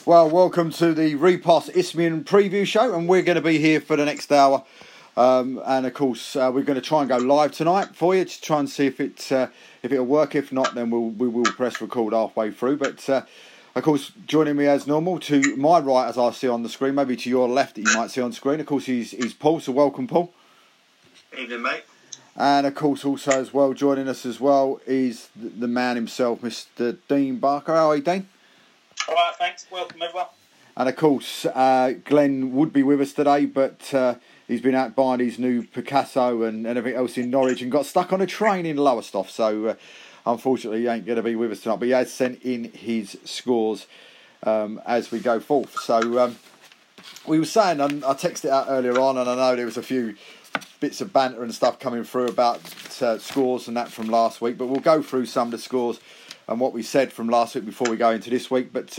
Well, welcome to the Repost Isthmian preview show, and we're going to be here for the next hour. And of course, we're going to try and go live tonight for you to try and see if it'll work. If not, then we will press record halfway through. But of course, joining me as normal to my right, as I see on the screen, maybe to your left that you might see on screen. Of course, he's Paul. So welcome, Paul. Evening, mate. And of course, also as well joining us as well is the man himself, Mr. Dean Barker. How are you, Dean? All right, thanks. Welcome, everyone. And of course, Glenn would be with us today, but he's been out buying his new Picasso and everything else in Norwich and got stuck on a train in Lowestoft. So, unfortunately, he ain't going to be with us tonight. But he has sent in his scores as we go forth. So, we were saying, I texted it out earlier on, and I know there was a few bits of banter and stuff coming through about scores and that from last week. But we'll go through some of the scores and what we said from last week before we go into this week. But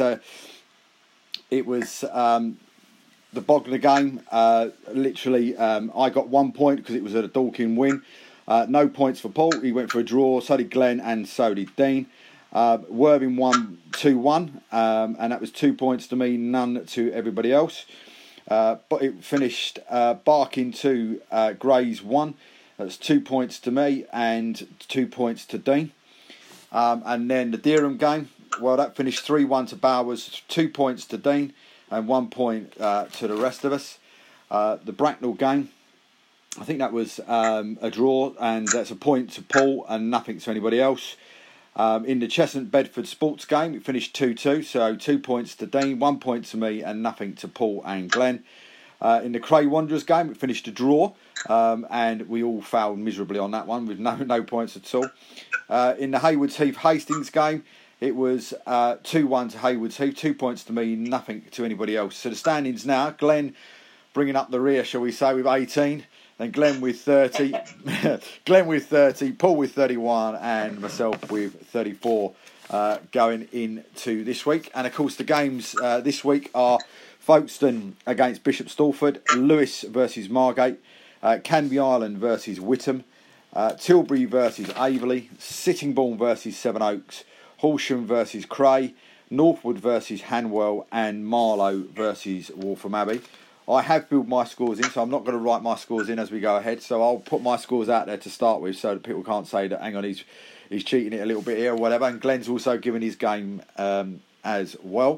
it was the Bognor game. Literally, I got 1 point because it was a Dorking win. No points for Paul. He went for a draw. So did Glenn and so did Dean. Worthing won 2-1, and that was 2 points to me, none to everybody else. But it finished Barking 2, Grays 1. That's 2 points to me and 2 points to Dean. And then the Dereham game, well, that finished 3-1 to Bowers, 2 points to Dean and 1 point to the rest of us. The Bracknell game, I think that was a draw, and that's a point to Paul and nothing to anybody else. In the Cheshunt Bedford Sports game, it finished 2-2, so 2 points to Dean, 1 point to me and nothing to Paul and Glenn. In the Cray Wanderers game, it finished a draw, and we all failed miserably on that one with no points at all. In the Haywards Heath Hastings game, it was 2-1 to Haywards Heath, 2 points to me, nothing to anybody else. So the standings now, Glenn bringing up the rear, shall we say, with 18, then Glenn with 30, Glenn with 30, Paul with 31, and myself with 34 going into this week. And of course, the games this week are Folkestone against Bishop Stortford, Lewes versus Margate, Canby Island versus Witham, Tilbury versus Averley, Sittingbourne versus Sevenoaks, Horsham versus Cray, Northwood versus Hanwell, and Marlow versus Waltham Abbey. I have filled my scores in, so I'm not going to write my scores in as we go ahead. So I'll put my scores out there to start with, so that people can't say that, hang on, he's cheating it a little bit here or whatever. And Glenn's also given his game as well.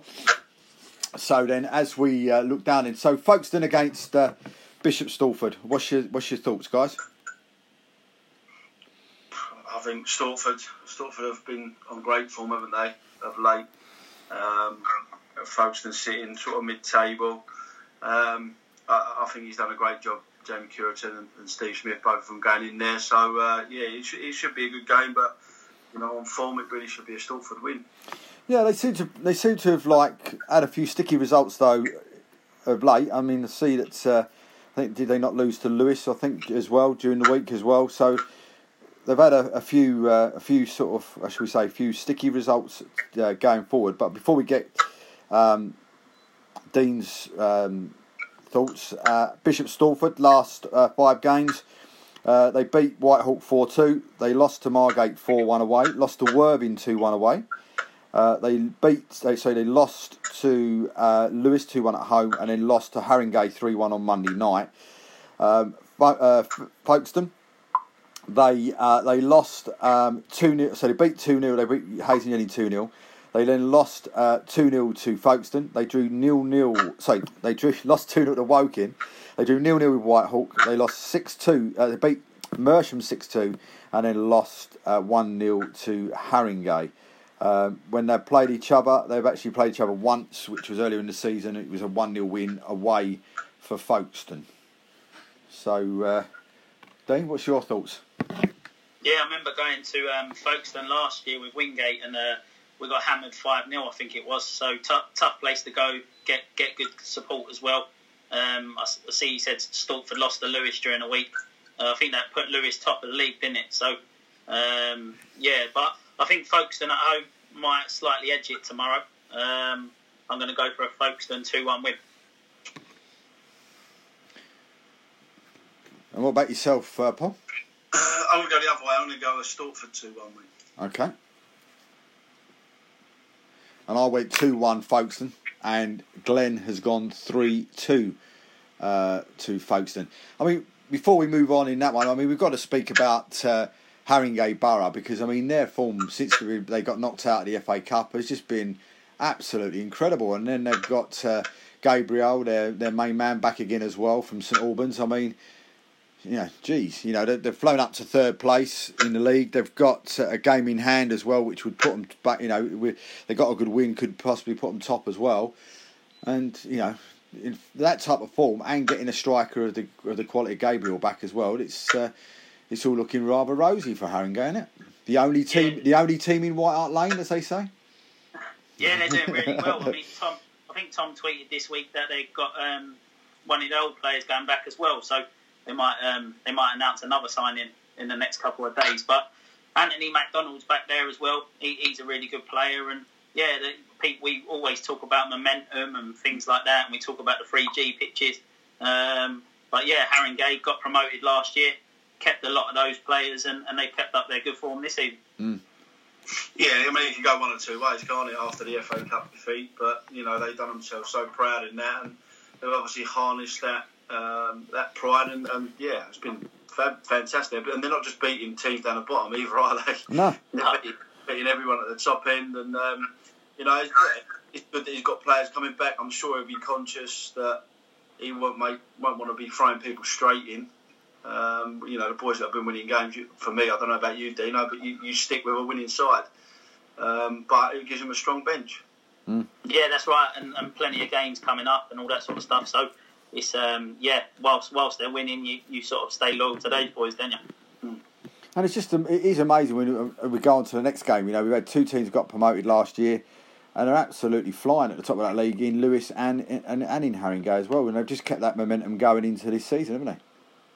So then, as we look down in, so Folkestone against Bishop Stortford. What's your thoughts, guys? I think Stortford have been on great form, haven't they, of late? Folkestone sitting sort of mid-table. I think he's done a great job, Jamie Curitan and Steve Smith, both of them going in there. So it should be a good game, but on form, it really should be a Stortford win. Yeah, they seem to have had a few sticky results though of late. I mean, I see that I think did they not lose to Lewes? I think as well during the week as well. So they've had a few sort of, shall we say, a few sticky results going forward. But before we get Dean's thoughts, Bishop Stortford last 5 games. They beat Whitehawk 4-2. They lost to Margate 4-1 away. Lost to Worthing 2-1 away. They lost to Lewes 2-1 at home, and then lost to Haringey 3-1 on Monday night. Folkestone, they lost 2-0. So they beat 2-0. They beat Hazelney 2-0. They then lost 2-0 to Folkestone. They drew 0-0. Sorry, lost 2-0 to Woking. They drew 0-0 with Whitehawk. They lost 6-2. They beat Mersham 6-2, and then lost 1-0 to Haringey. When they've played each other, they've actually played each other once, which was earlier in the season. It was a 1-0 win away for Folkestone. So, Dean, what's your thoughts? Yeah, I remember going to Folkestone last year with Wingate, and we got hammered 5-0, I think it was. So tough place to go, get good support as well. I see you said Stortford lost to Lewes during the week. I think that put Lewes top of the league, didn't it? So, but I think Folkestone at home might slightly edge it tomorrow. I'm going to go for a Folkestone 2-1 win. And what about yourself, Paul? I'm going to go the other way. I'm going to go a Stortford 2-1 win. Okay. and I went 2-1 Folkestone, and Glenn has gone 3-2 to Folkestone. I mean, before we move on in that one, I mean, we've got to speak about Haringey Borough, because, I mean, their form since they got knocked out of the FA Cup has just been absolutely incredible. And then they've got Gabriel, their main man, back again as well from St Albans. I mean, they've flown up to third place in the league. They've got a game in hand as well, which would put them back. They got a good win, could possibly put them top as well. And in that type of form, and getting a striker of the quality of Gabriel back as well, it's all looking rather rosy for Haringey, isn't it? The only team in White Hart Lane, as they say. Yeah, they're doing really well. I mean, I think Tom tweeted this week that they've got one of the old players going back as well, so they might announce another signing in the next couple of days. But Anthony McDonald's back there as well. He's a really good player, and Pete, we always talk about momentum and things like that, and we talk about the 3G pitches. But yeah, Haringey got promoted last year, kept a lot of those players, and they've kept up their good form this season. Mm. Yeah, I mean, it can go one or two ways, can't it, after the FA Cup defeat? But, they've done themselves so proud in that, and they've obviously harnessed that pride, and it's been fantastic. And they're not just beating teams down the bottom either, are they? No. They're beating everyone at the top end, and, it's good that he's got players coming back. I'm sure he'll be conscious that he won't want to be throwing people straight in. The boys that have been winning games, for me, I don't know about you, Dino, but you stick with a winning side. But it gives them a strong bench. Mm. Yeah, that's right, and plenty of games coming up and all that sort of stuff. So it's whilst they're winning, you sort of stay loyal to those boys, don't you? Mm. And it is amazing when we go on to the next game. We've had two teams that got promoted last year, and they're absolutely flying at the top of that league in Lewes and in Haringey as well. And they've just kept that momentum going into this season, haven't they?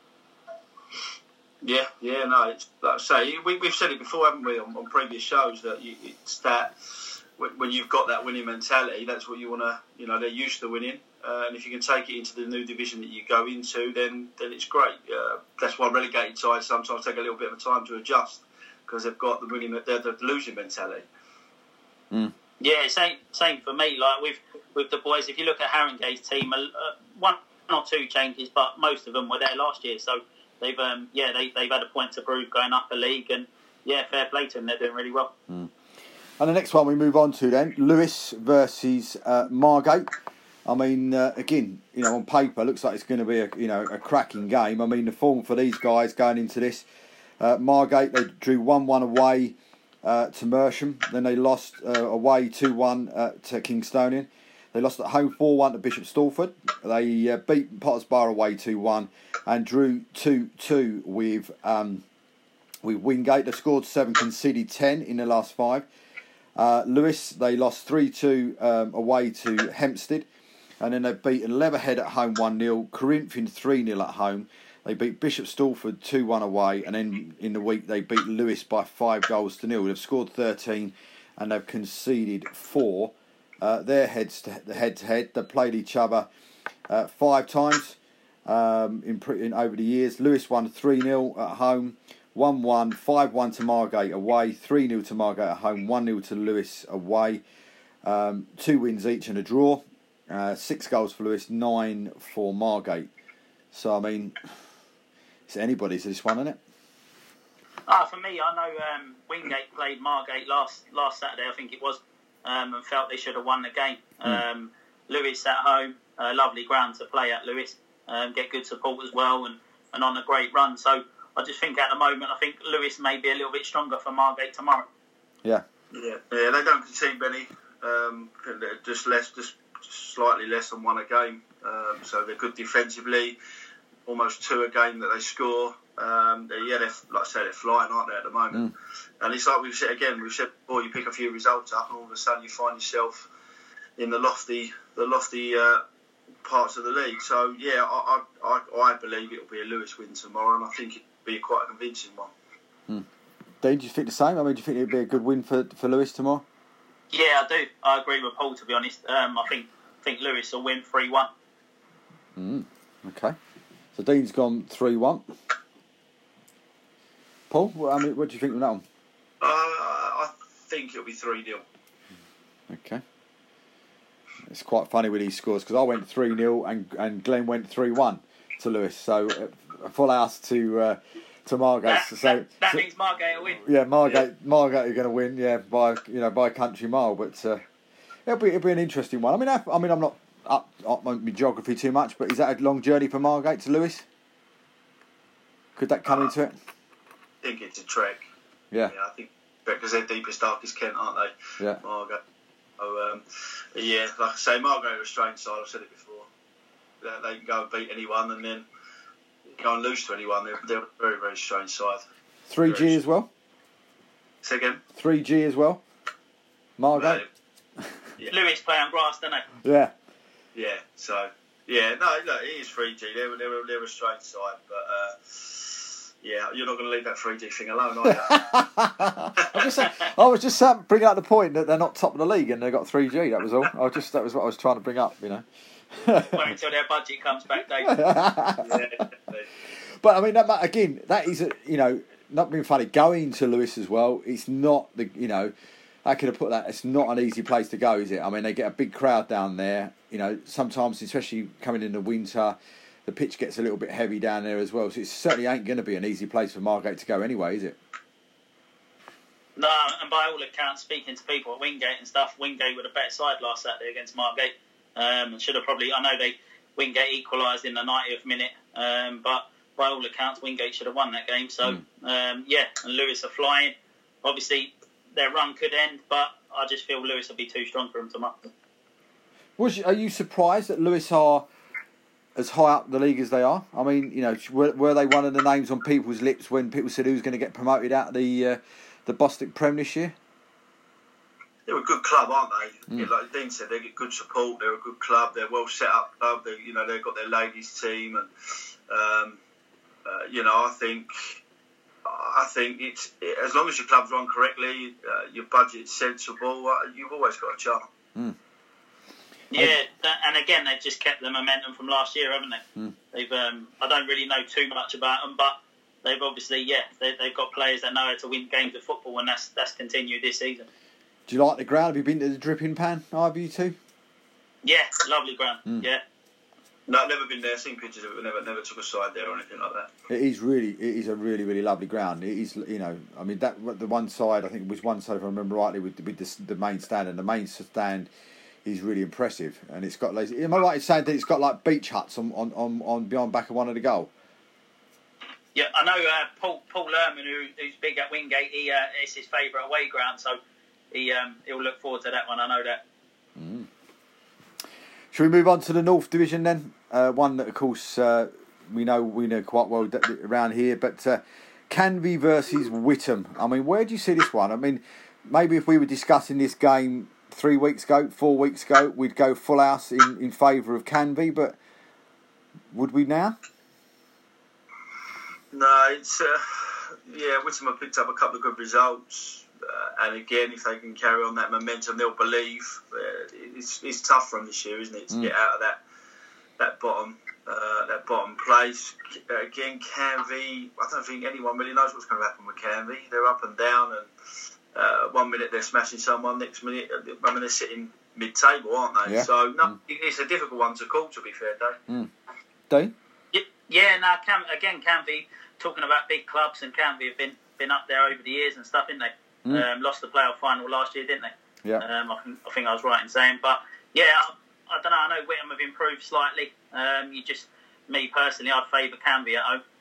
Yeah, no, it's like I say, we've said it before, haven't we, on previous shows, that it's that when you've got that winning mentality, that's what you want to, they're used to winning, and if you can take it into the new division that you go into, then it's great. That's why relegated sides sometimes take a little bit of time to adjust, because they've got the losing mentality. Mm. Yeah, same for me. Like with the boys, if you look at Haringey's team, one or two changes, but most of them were there last year, so. They've had a point to prove going up a league, and fair play to them. They're doing really well. Mm. And the next one we move on to then, Lewes versus Margate. I mean, again, on paper, looks like it's going to be a cracking game. I mean, the form for these guys going into this, Margate, they drew 1-1 away to Mersham, then they lost away 2-1 to Kingstonian. They lost at home 4-1 to Bishop Stortford. They beat Potters Bar away 2-1 and drew 2-2 with Wingate. They scored 7, conceded 10 in the last 5. Lewes, they lost 3-2 away to Hempstead. And then they beat Leatherhead at home 1-0. Corinthian 3-0 at home. They beat Bishop Stortford 2-1 away. And then in the week they beat Lewes by 5-0. They've scored 13 and they've conceded 4. They're head-to-head. They've played each other 5 times in over the years. Lewes won 3-0 at home, 1-1, 5-1 to Margate away, 3-0 to Margate at home, 1-0 to Lewes away. 2 wins each and a draw. 6 goals for Lewes, 9 for Margate. So, I mean, it's anybody's this one, isn't it? For me, I know Wingate played Margate last Saturday, I think it was. And felt they should have won the game. Lewes at home, lovely ground to play at Lewes, get good support as well, and on a great run. So I just think at the moment, I think Lewes may be a little bit stronger for Margate tomorrow. Yeah, they don't concede many, just slightly less than 1 a game. So they're good defensively, almost 2 a game that they score. They're like I said, they're flying, aren't they, at the moment? And it's like we've said before, you pick a few results up, and all of a sudden you find yourself in the lofty parts of the league. So yeah, I believe it'll be a Lewes win tomorrow, and I think it'll be quite a convincing one. Dean, do you think the same? I mean, do you think it'll be a good win for Lewes tomorrow? Yeah, I do. I agree with Paul, to be honest. I think Lewes will win 3-1. Okay. So Dean's gone 3-1. Paul, what do you think of that one? I think it'll be 3-0. Okay. It's quite funny with these scores because I went 3-0 and Glenn went 3-1 to Lewis. So a full house to Margate. That means Margate will win. Yeah, Margate are going to win. Yeah, by a country mile. But it'll be an interesting one. I'm not up on my geography too much, but is that a long journey from Margate to Lewis? Could that come into it? I think it's a trek. Yeah, I think because they're deepest, darkest Kent, aren't they? Yeah. Margate. So, like I say, Margate are a strange side. I've said it before. They can go and beat anyone and then go and lose to anyone. They're a very, very strange side. 3G as well? Say again? 3G as well? Margate? Yeah. Lewis play on grass, don't they? Yeah. Yeah, so... Yeah, no, look, it is 3G. They're a strange side, but... you're not going to leave that 3G thing alone, are you? I was just bringing up the point that they're not top of the league and they've got 3G. That was all. That was what I was trying to bring up. Wait until their budget comes back, Dave. But that is not being funny. Going to Lewis as well. It's not I could have put that. It's not an easy place to go, is it? They get a big crowd down there. Sometimes, especially coming in the winter, the pitch gets a little bit heavy down there as well. So it certainly ain't going to be an easy place for Margate to go anyway, is it? No, and by all accounts, speaking to people at Wingate and stuff, Wingate were the better side last Saturday against Margate. Should have probably... I know Wingate equalised in the 90th minute, but by all accounts, Wingate should have won that game. So, and Lewis are flying. Obviously, their run could end, but I just feel Lewis will be too strong for them to muck them. Are you surprised that Lewis are as high up the league as they are? Were they one of the names on people's lips when people said who's going to get promoted out of the Bostik Prem this year? They're a good club, aren't they? Yeah, like Dean said, they get good support. They're a good club. They're a well set up club. They've got their ladies team, and I think it's as long as your club's run correctly, your budget's sensible. You've always got a chance. Yeah, and again, they've just kept the momentum from last year, haven't they? They've I don't really know too much about them, but they've obviously they've got players that know how to win games of football, and that's continued this season. Do you like the ground? Have you been to the Dripping Pan? Have you too? Yeah, lovely ground. Yeah. No, I've never been there. Seen pictures of it, but never took a side there or anything like that. It is a really, really lovely ground. It is, that the one side, I think it was one side, if I remember rightly, with the main stand, and the main stand is really impressive. And it's got, am I right in saying that it's got like beach huts on behind back of one of the goal? Yeah, I know Paul Lerman, who's big at Wingate. It's his favourite away ground, so he'll look forward to that one. I know that. Shall we move on to the North Division then? One that, of course, we know quite well around here. But Canvey versus Whittam. Where do you see this one? Maybe if we were discussing this game 4 weeks ago, we'd go full house in favour of Canvey. But would we now? No, it's Whittam have picked up a couple of good results. And again, if they can carry on that momentum, they'll believe. It's tough for them this year, isn't it, to get out of that bottom place. Again, Canvey, I don't think anyone really knows what's going to happen with Canvey. They're up and down, and 1 minute they're smashing someone, next minute, they're sitting mid-table, aren't they? Yeah. So it's a difficult one to call, to be fair, Dave. Dave? Yeah, no, Canvey, talking about big clubs, and Canvey have been up there over the years and stuff, haven't they? Lost the playoff final last year, didn't they? Yeah. I think I was right in saying, but yeah, I don't know. I know Whittam have improved slightly. Me personally, I'd favour Canvey at home.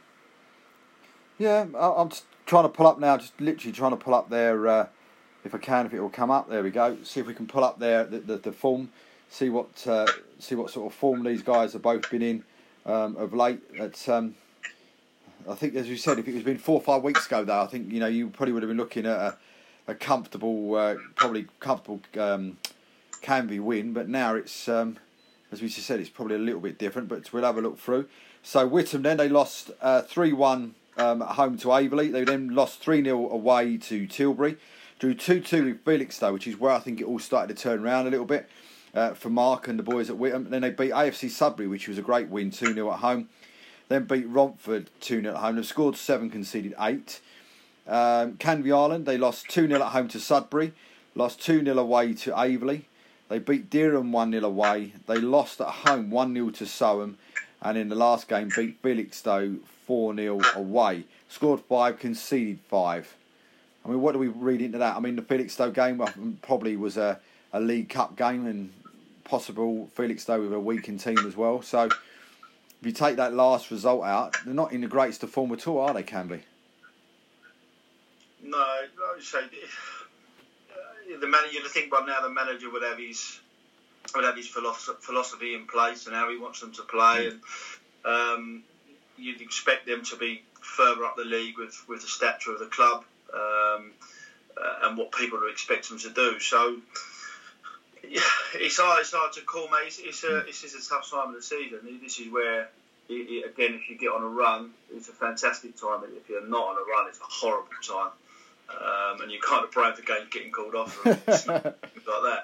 Yeah, I'm just trying to pull up now. Just literally trying to pull up their. If it will come up. There we go. See if we can pull up the form. See what sort of form these guys have both been in of late. It's I think, as you said, if it was been 4 or 5 weeks ago, though, I think you probably would have been looking at a comfortable, Canvey win. But now it's, as we just said, it's probably a little bit different. But we'll have a look through. So Whittam then they lost 3-1 at home to Averley. They then lost 3-0 away to Tilbury. Drew 2-2 with Felixstowe, which is where I think it all started to turn around a little bit for Mark and the boys at Whittam. Then they beat AFC Sudbury, which was a great win, 2-0 at home. Then beat Romford 2-0 at home. They've scored 7, conceded 8. Canvey Island, they lost 2-0 at home to Sudbury. Lost 2-0 away to Averley. They beat Durham 1-0 away. They lost at home 1-0 to Soham. And in the last game, beat Felixstowe 4-0 away. Scored 5, conceded 5. I mean, what do we read into that? I mean, the Felixstowe game probably was a League Cup game and possible Felixstowe with a weakened team as well. So, if you take that last result out, they're not in the greatest of form at all, are they, Canby? No, I would say the manager. You'd think by now the manager would have his philosophy in place and how he wants them to play, and you'd expect them to be further up the league with the stature of the club and what people are expecting them to do. So yeah, it's hard to call, mate. It's a tough time of the season. This is where, again, if you get on a run, it's a fantastic time. If you're not on a run, it's a horrible time. And you kind of pray for games getting called off and things like that.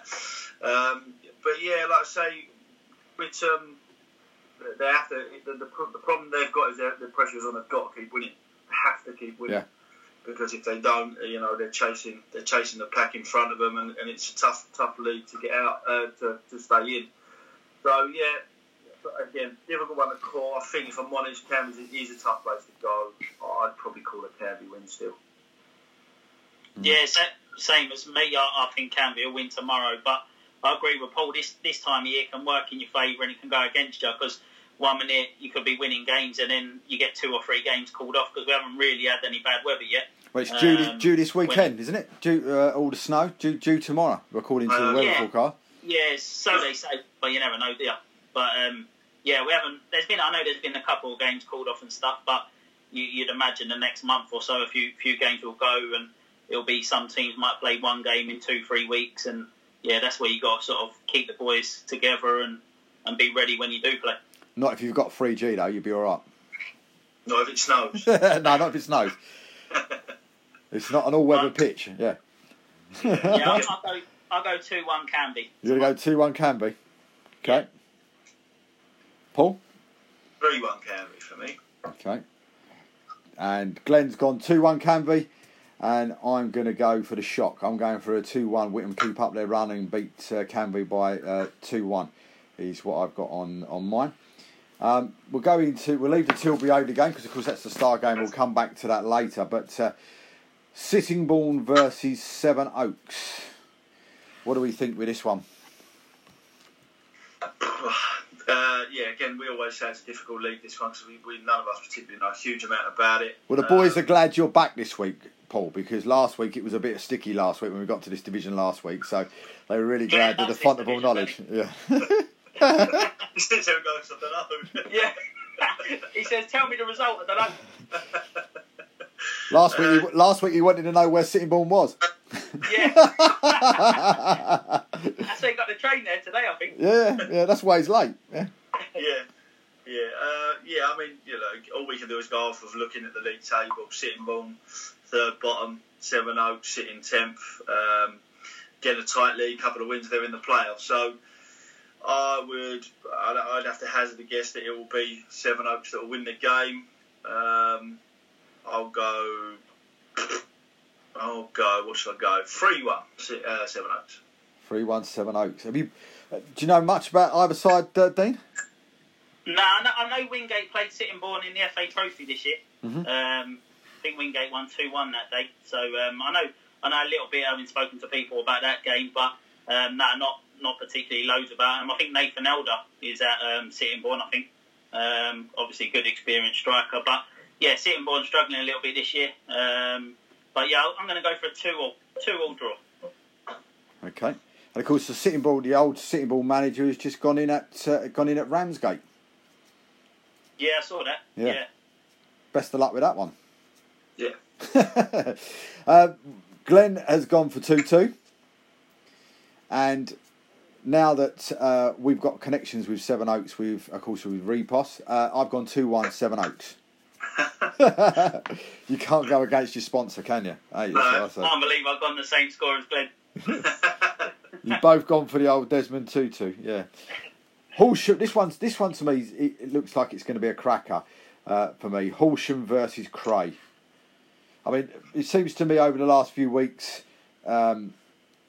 But yeah, like I say, with they have to. The problem they've got is the pressure's on. They've got to keep winning. They have to keep winning. Yeah. Because if they don't, they're chasing the pack in front of them, and it's a tough league to get out to stay in. So yeah, again, difficult one to call. I think if I'm honest, Canby is a tough place to go. I'd probably call it Canby win still. Yeah, same as me. I think Canby will win tomorrow, but I agree with Paul. This time of year can work in your favour and it can go against you, because 1 minute you could be winning games and then you get 2 or 3 games called off because we haven't really had any bad weather yet. Well, it's due this weekend, isn't it? All the snow due tomorrow, according to the weather forecast. Yeah, so they say, but you never know, do you? But yeah, we haven't. I know there's been a couple of games called off and stuff, but you'd imagine the next month or so a few games will go, and it'll be some teams might play 1 game in 2-3 weeks, and yeah, that's where you got to sort of keep the boys together and be ready when you do play. Not if you've got 3G though, you'll be all right. Not if it snows. No, not if it snows. It's not an all-weather pitch. Yeah. Yeah, I'll go 2-1 Canby. You're going to go 2-1 Canby? Okay. Paul? 3-1 Canby for me. Okay. And Glenn's gone 2-1 Canby. And I'm going to go for the shock. I'm going for a 2-1. Whittam keep up their run and beat Canby by 2-1 is what I've got on mine. We'll leave the Tilbury Oldham game because, of course, that's the star game. We'll come back to that later. But Sittingbourne versus Sevenoaks. What do we think with this one? Yeah, again, we always say it's a difficult league, this one, because we none of us particularly know a huge amount about it. Well, the boys are glad you're back this week, Paul, because last week it was a bit sticky last week when we got to this division last week, so they were really glad with the font of all knowledge. Yeah. He sits there and goes, I don't know. Yeah. He says, tell me the result, I don't know. Last week he wanted to know where Sittingbourne was. Yeah. That's why he got the train there today, I think. Yeah, that's why he's late. Yeah. I mean, all we can do is go off of looking at the league table. Sittingbourne, third bottom, Sevenoaks sitting 10th. Get a tight league, couple of wins, they're in the playoffs. So I'd have to hazard a guess that it will be Sevenoaks that will win the game. I'll go. What should I go? 3-1 Sevenoaks. 3-1 Sevenoaks. Do you know much about either side, Dean? No, I know Wingate played Sittingbourne in the FA Trophy this year. Mm-hmm. I think Wingate won 2-1 that day. So I know a little bit, having spoken to people about that game, but not particularly loads about him. I think Nathan Elder is at Sittingbourne, I think. Obviously, good experienced striker. But yeah, Sittingbourne struggling a little bit this year. But yeah, I'm going to go for a 2-2 draw. Okay. And of course, the old Sittingbourne manager has just gone in at Ramsgate. Yeah, I saw that. Yeah. Best of luck with that one. Yeah. Glenn has gone for 2-2. And now that we've got connections with Sevenoaks, with Repos, I've gone 2-1 Sevenoaks. You can't go against your sponsor, can you? Hey, I can't believe I've gone the same score as Glenn. You've both gone for the old Desmond Tutu, yeah. Horsham. This one to me, it looks like it's going to be a cracker for me. Horsham versus Cray. I mean, it seems to me over the last few weeks,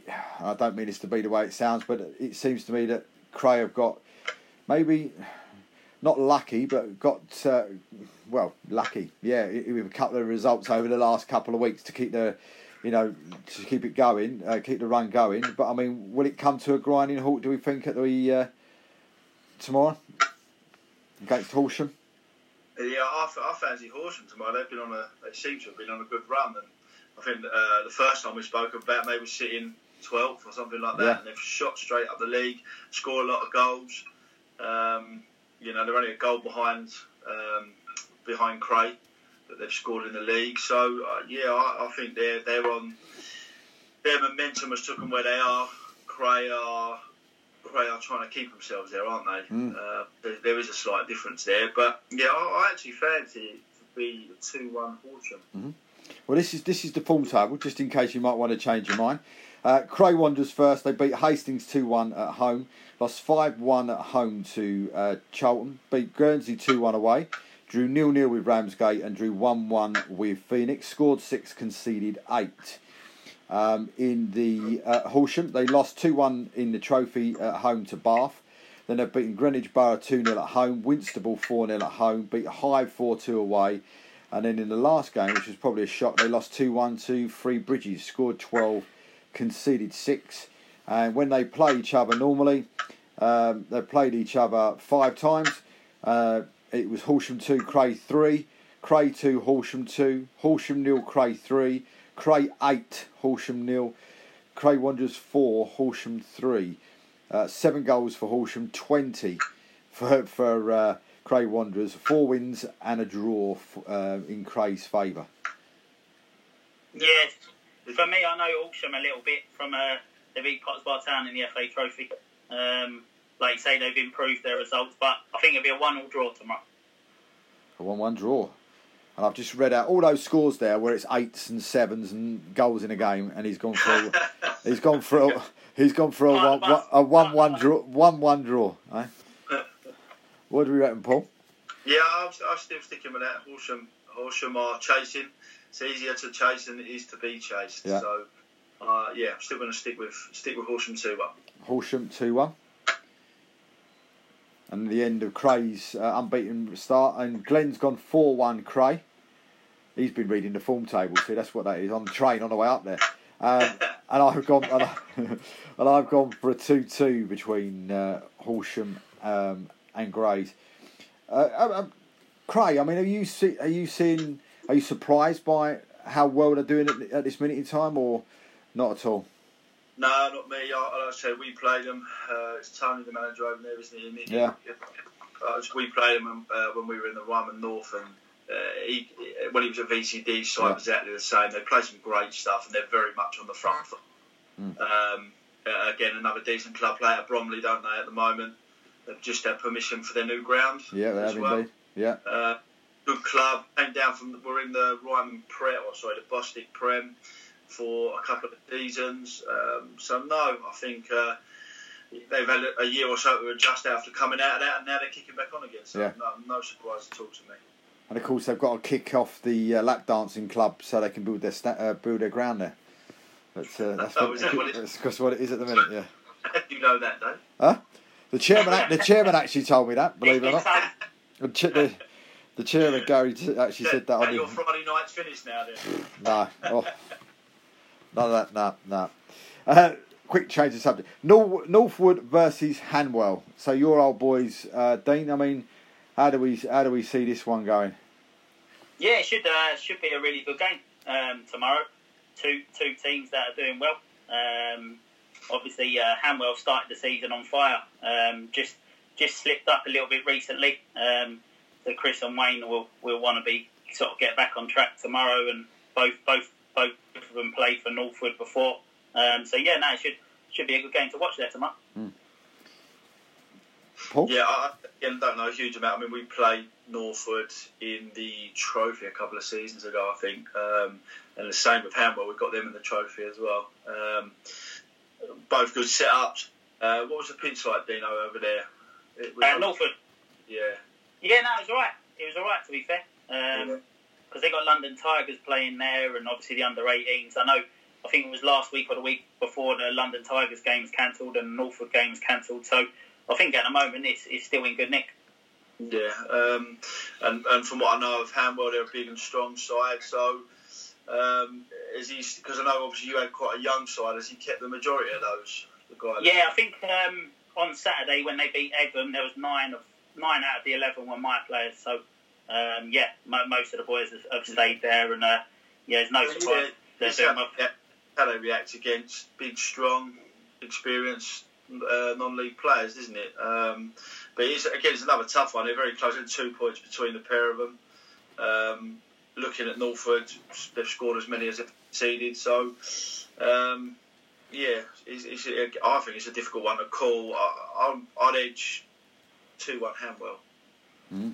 I don't mean this to be the way it sounds, but it seems to me that Cray have got maybe not lucky, but got lucky. Yeah, with a couple of results over the last couple of weeks to keep to keep it going, keep the run going. But I mean, will it come to a grinding halt? Do we think at the tomorrow against Horsham? Yeah, I fancy Horsham tomorrow. They seem to have been on a good run, and I think the first time we spoke about maybe sitting 12th or something like that, yeah. And they've shot straight up the league, scored a lot of goals. They're only a goal behind Cray that they've scored in the league. So I think they're on their momentum has took them where they are. Cray are trying to keep themselves there, aren't they? There is a slight difference there, but I actually fancy it to be a 2-1 Horsham. Mm-hmm. Well, this is the form table, just in case you might want to change your mind. Cray Wanderers first. They beat Hastings 2-1 at home. Lost 5-1 at home to Charlton. Beat Guernsey 2-1 away. Drew 0-0 with Ramsgate and drew 1-1 with Phoenix. Scored 6, conceded 8. In the Horsham, they lost 2-1 in the trophy at home to Bath. Then they've beaten Greenwich Borough 2-0 at home. Winstable 4-0 at home. Beat Hyde 4-2 away. And then in the last game, which was probably a shock, they lost 2-1 to Three Bridges. Scored 12, conceded 6. And when they play each other normally, they've played each other 5 times. It was Horsham 2, Cray 3. Cray 2, Horsham 2. Horsham 0, Cray 3. Cray 8, Horsham 0. Cray Wanderers 4, Horsham 3. 7 goals for Horsham, 20 for Cray Wanderers. 4 wins and a draw in Cray's favour. Yes, for me, I know Horsham a little bit from they beat Cottesmore Town in the FA Trophy. Like you say, they've improved their results, but I think it'll be a 1-1 draw tomorrow. A 1-1 draw. And I've just read out all those scores there where it's 8s and 7s and goals in a game, and he's gone for a 1-1 draw. 1-1 draw. Eh? What do we reckon, Paul? Yeah, I'm still sticking with that. Horsham are chasing. It's easier to chase than it is to be chased. Yeah. So, I'm still going to stick with Horsham 2-1. Horsham 2-1. And the end of Cray's unbeaten start. And Glenn's gone 4-1 Cray. He's been reading the form table, see, that's what that is, on the train on the way up there. And I've gone for a 2-2 between Horsham and Grays. Cray, I mean, are you surprised by how well they're doing at this minute in time, or not at all? No, not me. Like I said, we played them. It's Tony, the manager over there, isn't he? Yeah. We played them when we were in the Ryman North, and when he was at VCD, side was exactly the same. They play some great stuff, and they're very much on the front foot. Again, another decent club play at Bromley, don't they, at the moment? They've just had permission for their new ground. Yeah, they have indeed. Yeah. Good club. Came down we're in the Ryman the Bostik Prem for a couple of seasons. So no, I think they've had a year or so to adjust after coming out of that, and now they're kicking back on again. So no surprise at all to me. And of course, they've got to kick off the lap dancing club so they can build their ground there. That's what it is at the minute. Yeah. You know that, Dave? Huh? The chairman actually told me that. Believe it or not. The chairman Gary actually said that. On your Friday night's finished now, then. No. Oh. None of that. No. Quick change of subject. Northwood versus Hanwell. So your old boys, Dean. I mean, how do we see this one going? Yeah, it should be a really good game tomorrow. Two teams that are doing well. Obviously, Hanwell started the season on fire. Just slipped up a little bit recently. So Chris and Wayne will want to get back on track tomorrow, and both of them played for Northwood before. It should be a good game to watch there tomorrow. Paul? Yeah, I don't know a huge amount. I mean, we played Northwood in the trophy a couple of seasons ago, I think, and the same with Hanwell. We got them in the trophy as well. Both good setups. What was the pitch like, Dino, over there? Northwood. Yeah. Yeah, no, it was all right. It was all right, to be fair. Because they got London Tigers playing there, and obviously the under-18s. I know I think it was last week or the week before the London Tigers game was cancelled and the Northwood game was cancelled. So I think at the moment it's still in good nick. Yeah, and from what I know of Hanwell, they're a big and strong side. So, because I know obviously you had quite a young side, has he kept the majority of those? The guys? Yeah, I think on Saturday when they beat Egham, there was 9 out of the 11 were my players. So, most of the boys have stayed there, and there's no surprise. How they react against big, strong, experienced non-league players, isn't it? But it's another tough one. They're very close. There's 2 points between the pair of them. Looking at Northwood, they've scored as many as they've conceded. So, I think it's a difficult one to call. I'd edge 2-1 Hanwell. Mm.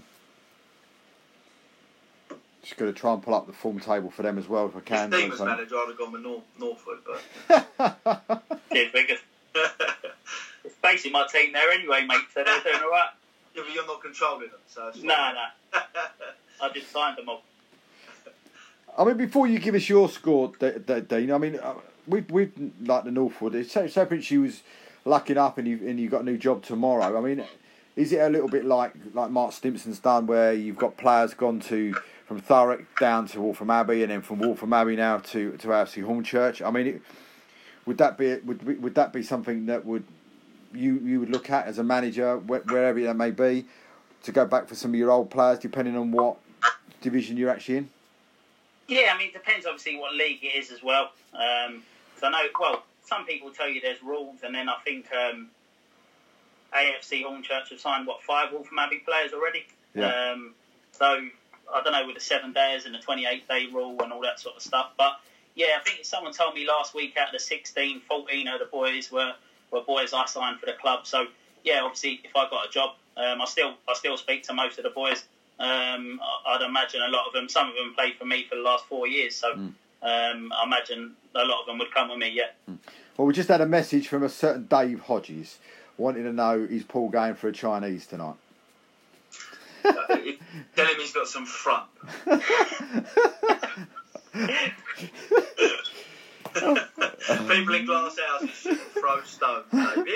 Just going to try and pull up the form table for them as well if I can. If Steve was manager, I'd have gone with Northwood, but... Cheers, Vickers. It's basically my team there anyway, mate, so they're doing all right. Yeah, but you're not controlling them, so... No. I just signed them all. I mean, before you give us your score, Dean, I mean, we've like the Northwood, it's so she was lucking up and you got a new job tomorrow. I mean, is it a little bit like Mark Stimpson's done, where you've got players gone from Thurrock down to Waltham Abbey, and then from Waltham Abbey now to AFC Hornchurch? I mean, would that be something that you would look at as a manager, wherever that may be, to go back for some of your old players, depending on what division you're actually in? Yeah, I mean, it depends obviously what league it is as well. So I know, some people tell you there's rules, and then I think AFC Hornchurch have signed 5 Waltham Abbey players already. Yeah. So I don't know with the 7 days and the 28-day rule and all that sort of stuff. But yeah, I think someone told me last week out of the 16, 14 of the boys were boys I signed for the club. So yeah, obviously if I got a job, I still speak to most of the boys. I'd imagine a lot of them, some of them played for me for the last 4 years. So I imagine a lot of them would come with me. Yeah. Well, we just had a message from a certain Dave Hodges wanting to know, is Paul going for a Chinese tonight? Tell him he's got some front. People in glass houses shouldn't throw stones, maybe.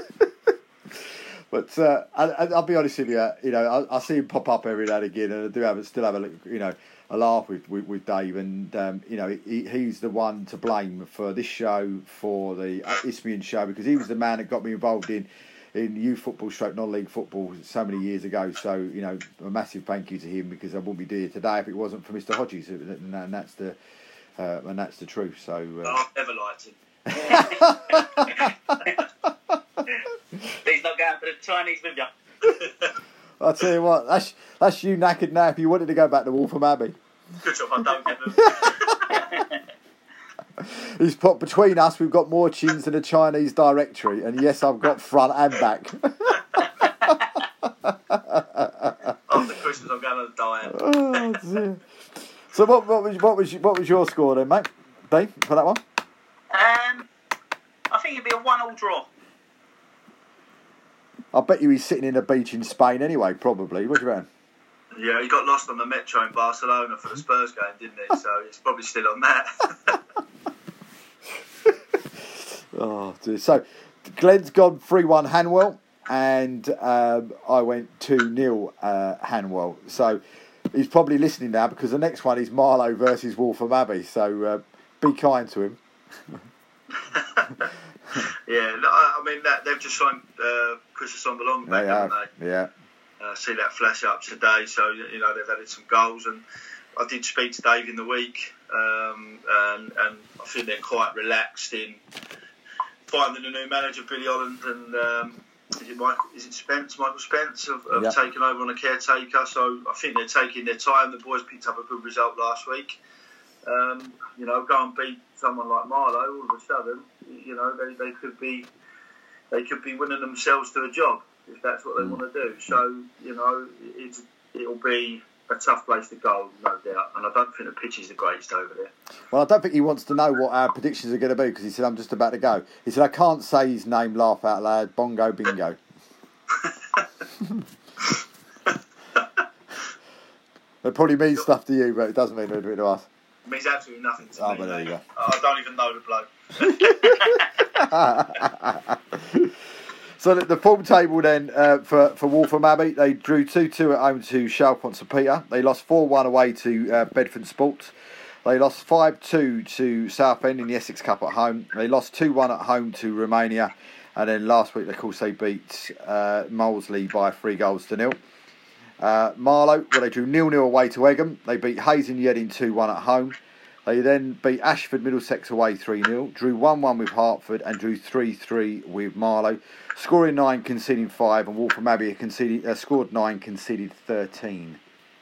But I'll be honest with you, I see him pop up every now and again, and I do still have a laugh with Dave, and he's the one to blame for this show, for the Isthmian show, because he was the man that got me involved in youth football, non-league football so many years ago. So a massive thank you to him, because I wouldn't be doing it today if it wasn't for Mr. Hodges, and that's the truth. So I've never liked him. He's not going for the Chinese with you. I'll tell you what, that's you knackered now if you wanted to go back to Waltham Abbey. Good job, I don't get them. He's put between us, we've got more chins than a Chinese directory, and yes, I've got front and back. After Christmas, I'm going to die. Oh dear. So what was your score then, mate? Dave, for that one? I think it'd be a 1-1 draw. I bet you he's sitting in a beach in Spain anyway, probably. What do you reckon? Yeah, he got lost on the metro in Barcelona for the Spurs game, didn't he? So he's probably still on that. Oh dear. So Glenn's gone 3-1 Hanwell, and I went 2-0 Hanwell. So he's probably listening now, because the next one is Marlow versus Waltham Abbey. So be kind to him. Yeah, I mean they've just signed Chris Assombalong back, haven't they? Yeah. See that flash up today. So they've added some goals, and I did speak to Dave in the week, and I think they're quite relaxed in finding a new manager, Billy Holland, and Michael Spence have taken over on a caretaker. So I think they're taking their time. The boys picked up a good result last week. Go and beat someone like Marlow, all of a sudden, they could be winning themselves to a job if that's what they want to do. So, it'll be a tough place to go, no doubt. And I don't think the pitch is the greatest over there. Well, I don't think he wants to know what our predictions are going to be, because he said, I'm just about to go. He said, I can't say his name, laugh out loud, bongo bingo. It probably means stuff to you, but it doesn't mean anything to us. It means absolutely nothing to me. But there you go. I don't even know the bloke. So the form table then for Waltham Abbey, they drew 2-2 at home to Chalfont St Peter. They lost 4-1 away to Bedford Sports. They lost 5-2 to Southend in the Essex Cup at home. They lost 2-1 at home to Romania. And then last week, of course, they beat Molesley by 3-0. Marlow, they drew 0-0 away to Egham. They beat Hayes and Yedding 2-1 at home. They then beat Ashford Middlesex away 3-0, drew 1-1 with Hertford and drew 3-3 with Marlow, scoring 9, conceding 5, and Waltham Abbey scored 9, conceded 13.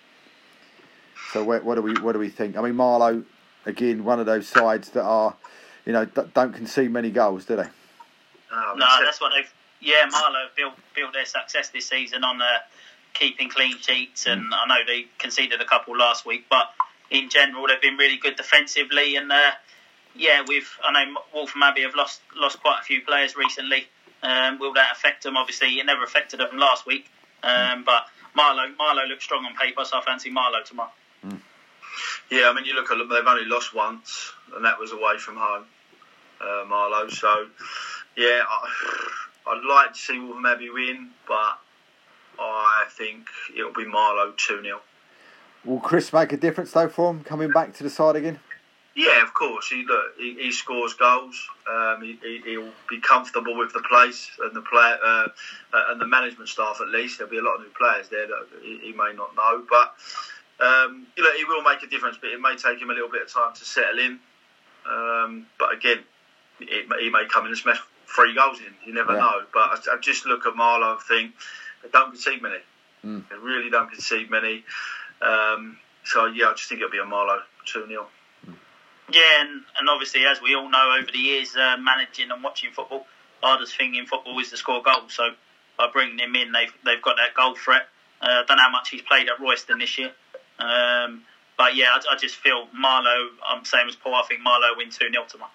So what do we think? I mean, Marlow, again, one of those sides that are, don't concede many goals, do they? No, that's what they've. Yeah, Marlow built their success this season on keeping clean sheets, and I know they conceded a couple last week, but in general, they've been really good defensively, and I know Waltham Abbey have lost quite a few players recently. Will that affect them? Obviously, it never affected them last week, but Marlow looks strong on paper, so I fancy Marlow tomorrow. Yeah, I mean, you look at them; they've only lost once, and that was away from home, Marlow. So, yeah, I'd like to see Waltham Abbey win, but I think it'll be Marlow 2-0. Will Chris make a difference though for him coming back to the side again? Yeah, of course. He scores goals. He'll be comfortable with the place and the player and the management staff. At least there'll be a lot of new players there that he may not know, but he will make a difference. But it may take him a little bit of time to settle in. But again, he may come in and smash 3 goals in. You never know. But I just look at Marlow and think they don't concede many. They really don't concede many. I just think it'll be a Marlow 2-0. Yeah, and obviously, as we all know over the years, managing and watching football, hardest thing in football is to score goals. So by bringing him in, they've got that goal threat. I don't know how much he's played at Royston this year. But yeah, I just feel Marlow, I'm same as Paul, I think Marlow win 2-0 tomorrow.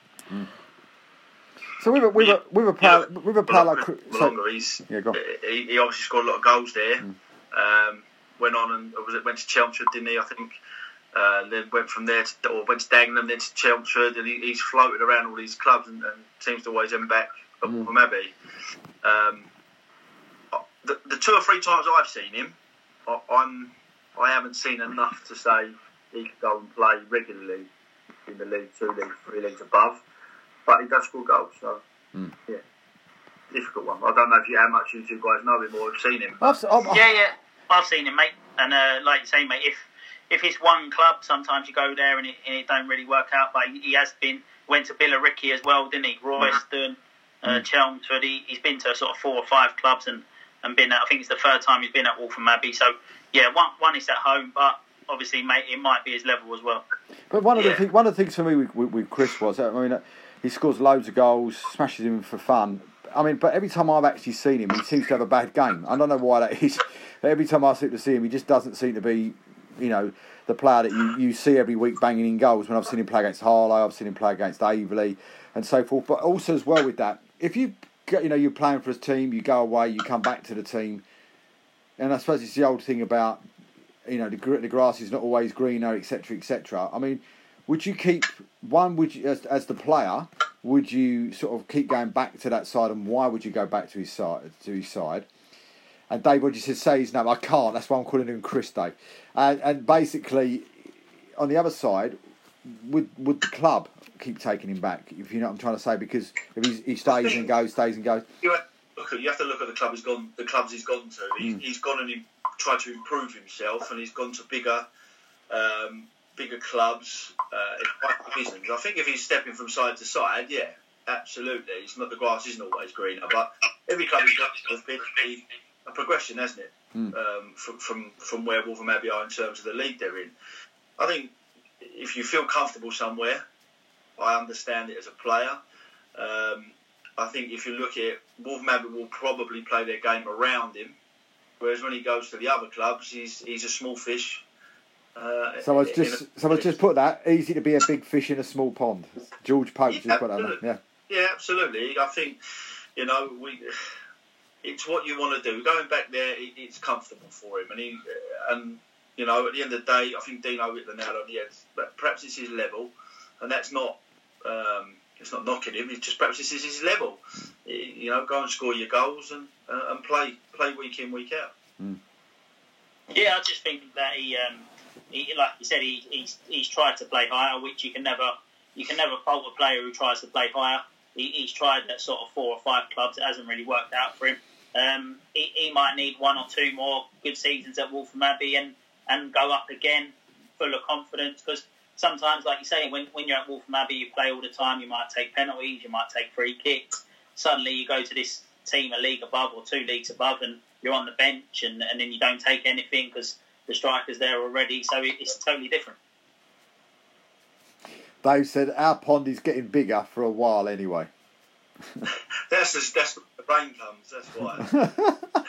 So with a player like Malonga, he obviously scored a lot of goals there. Went on and went to Chelmsford, didn't he? I think then went from there went to Dagenham, then to Chelmsford, and he's floated around all these clubs and seems to always end back at Waltham Abbey. The 2 or 3 times I've seen him, I haven't seen enough to say he could go and play regularly in the League 2, League 3 leagues above. But he does score goals, so yeah, difficult one. I don't know how much you two guys know him or have seen him. I've seen him, mate. And like you say, mate, if it's one club, sometimes you go there and it don't really work out. But he has went to Billericay as well, didn't he? Royston, Chelmsford. He's been to sort of 4 or 5 clubs and been at, I think it's the 3rd time he's been at Waltham Abbey. So yeah, one is at home, but obviously, mate, it might be his level as well. But one of the things for me with Chris was, I mean, he scores loads of goals, smashes him for fun. I mean, but every time I've actually seen him, he seems to have a bad game. I don't know why that is. Every time I seem to see him, he just doesn't seem to be, the player that you see every week banging in goals. When I've seen him play against Harlow, I've seen him play against Averley and so forth. But also as well with that, if you're playing for a team, you go away, you come back to the team, and I suppose it's the old thing about, the grass is not always greener, etc., etc. I mean, would you keep as the player? Would you sort of keep going back to that side, and why would you go back to his side? And Dave, what you said, say his name. I can't. That's why I'm calling him Chris, Dave. And basically, on the other side, would the club keep taking him back? If you know what I'm trying to say, because if he stays and goes. You have to look at the club the clubs he's gone to. He's gone and tried to improve himself, and he's gone to bigger clubs in quite divisions. I think if he's stepping from side to side, yeah, absolutely. It's not, the grass isn't always greener, but every club he's got has been a progression, hasn't it? From where Waltham Abbey are in terms of the league they're in. I think if you feel comfortable somewhere, I understand it as a player. I think if you look at it, Waltham Abbey will probably play their game around him, whereas when he goes to the other clubs, he's a small fish. So I just put that, easy to be a big fish in a small pond. George Pope just put that there. Yeah, absolutely. I think, it's what you want to do. Going back there, it's comfortable for him, and you know, at the end of the day, I think Dino hit the nail on the head. But perhaps it's his level, and that's not. It's not knocking him. It's just perhaps this is his level. You know, go and score your goals and play week in, week out. Yeah, I just think that he like you said, he's tried to play higher, which you can never fault a player who tries to play higher. He's tried that sort of 4 or 5 clubs. It hasn't really worked out for him. He might need 1 or 2 more good seasons at Waltham Abbey and go up again, full of confidence. Because sometimes, like you say, when you're at Waltham Abbey, you play all the time. You might take penalties, you might take free kicks. Suddenly, you go to this team a league above or 2 leagues above, and you're on the bench, and then you don't take anything because the striker's there already. So it's totally different. Dave said our pond is getting bigger for a while anyway. That's when the rain comes. That's why.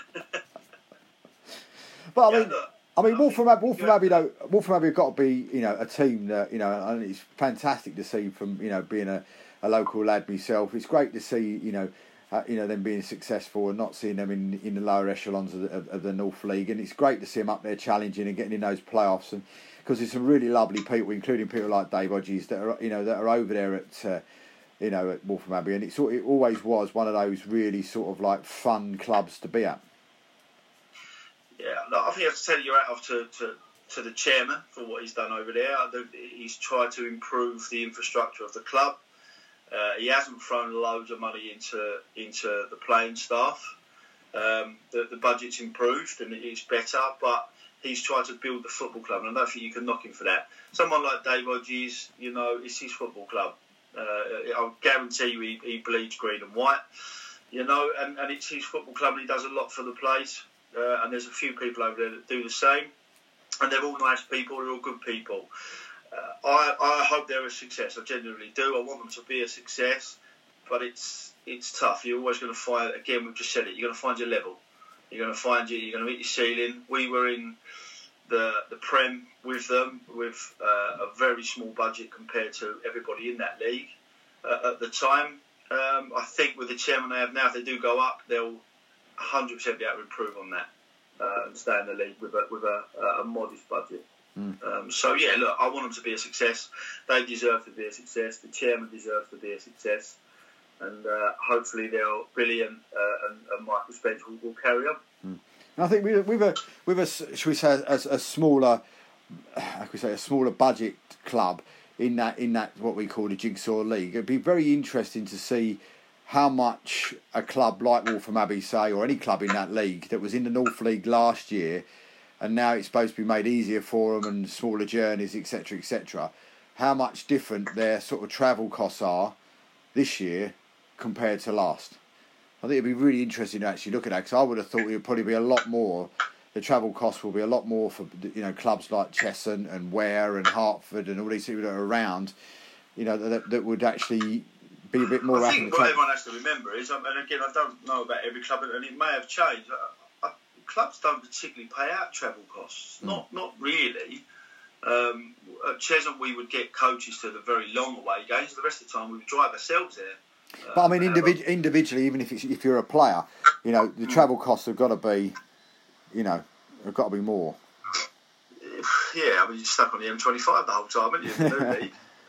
But I mean, Waltham Abbey have got to be, you know, a team that, you know, and it's fantastic to see from, you know, being a local lad myself. It's great to see, you know, them being successful and not seeing them in the lower echelons of the North League. And it's great to see them up there challenging and getting in those playoffs. And because there's some really lovely people, including people like Dave Hodges, that are over there at Waltham Abbey. And it always was one of those really sort of like fun clubs to be at. Yeah, I think I have to tell your hat off to the chairman for what he's done over there. He's tried to improve the infrastructure of the club. He hasn't thrown loads of money into the playing staff. The budget's improved and it's better, but he's tried to build the football club, and I don't think you can knock him for that. Someone like Dave Hodges, you know, it's his football club. I'll guarantee you he bleeds green and white, you know, and it's his football club, and he does a lot for the place. And there's a few people over there that do the same, and they're all nice people, they're all good people. I hope they're a success. I genuinely do. I want them to be a success, but it's tough. You're always going to find, again, we've just said it, you're going to find your level. You're going to hit your ceiling. We were in the Prem with them with a very small budget compared to everybody in that league at the time. I think with the chairman they have now, if they do go up, they'll 100% be able to improve on that and stay in the league with a modest budget. So yeah, look, I want them to be a success. They deserve to be a success. The chairman deserves to be a success, and hopefully Billy and Michael Spence will carry on. I think with a should we say a smaller, how can we say, a smaller budget club in that what we call the Jigsaw League, it'd be very interesting to see how much a club like Waltham Abbey, say, or any club in that league that was in the North League last year, and now it's supposed to be made easier for them and smaller journeys, etc., how much different their sort of travel costs are this year compared to last. I think it'd be really interesting to actually look at that, because I would have thought it would probably be a lot more. The travel costs will be a lot more for, you know, clubs like Cheshunt and Ware and Hertford and all these people that are around, you know, that would actually be a bit more. I think what everyone has to remember is, and again, I don't know about every club, and it may have changed. Clubs don't particularly pay out travel costs, not really. At Cheshunt, we would get coaches to the very long away games. The rest of the time, we would drive ourselves there. But I mean, individually, even if you're a player, you know, the travel costs have got to be, you know, have got to be more. Yeah, I mean, you're stuck on the M25 the whole time, aren't you?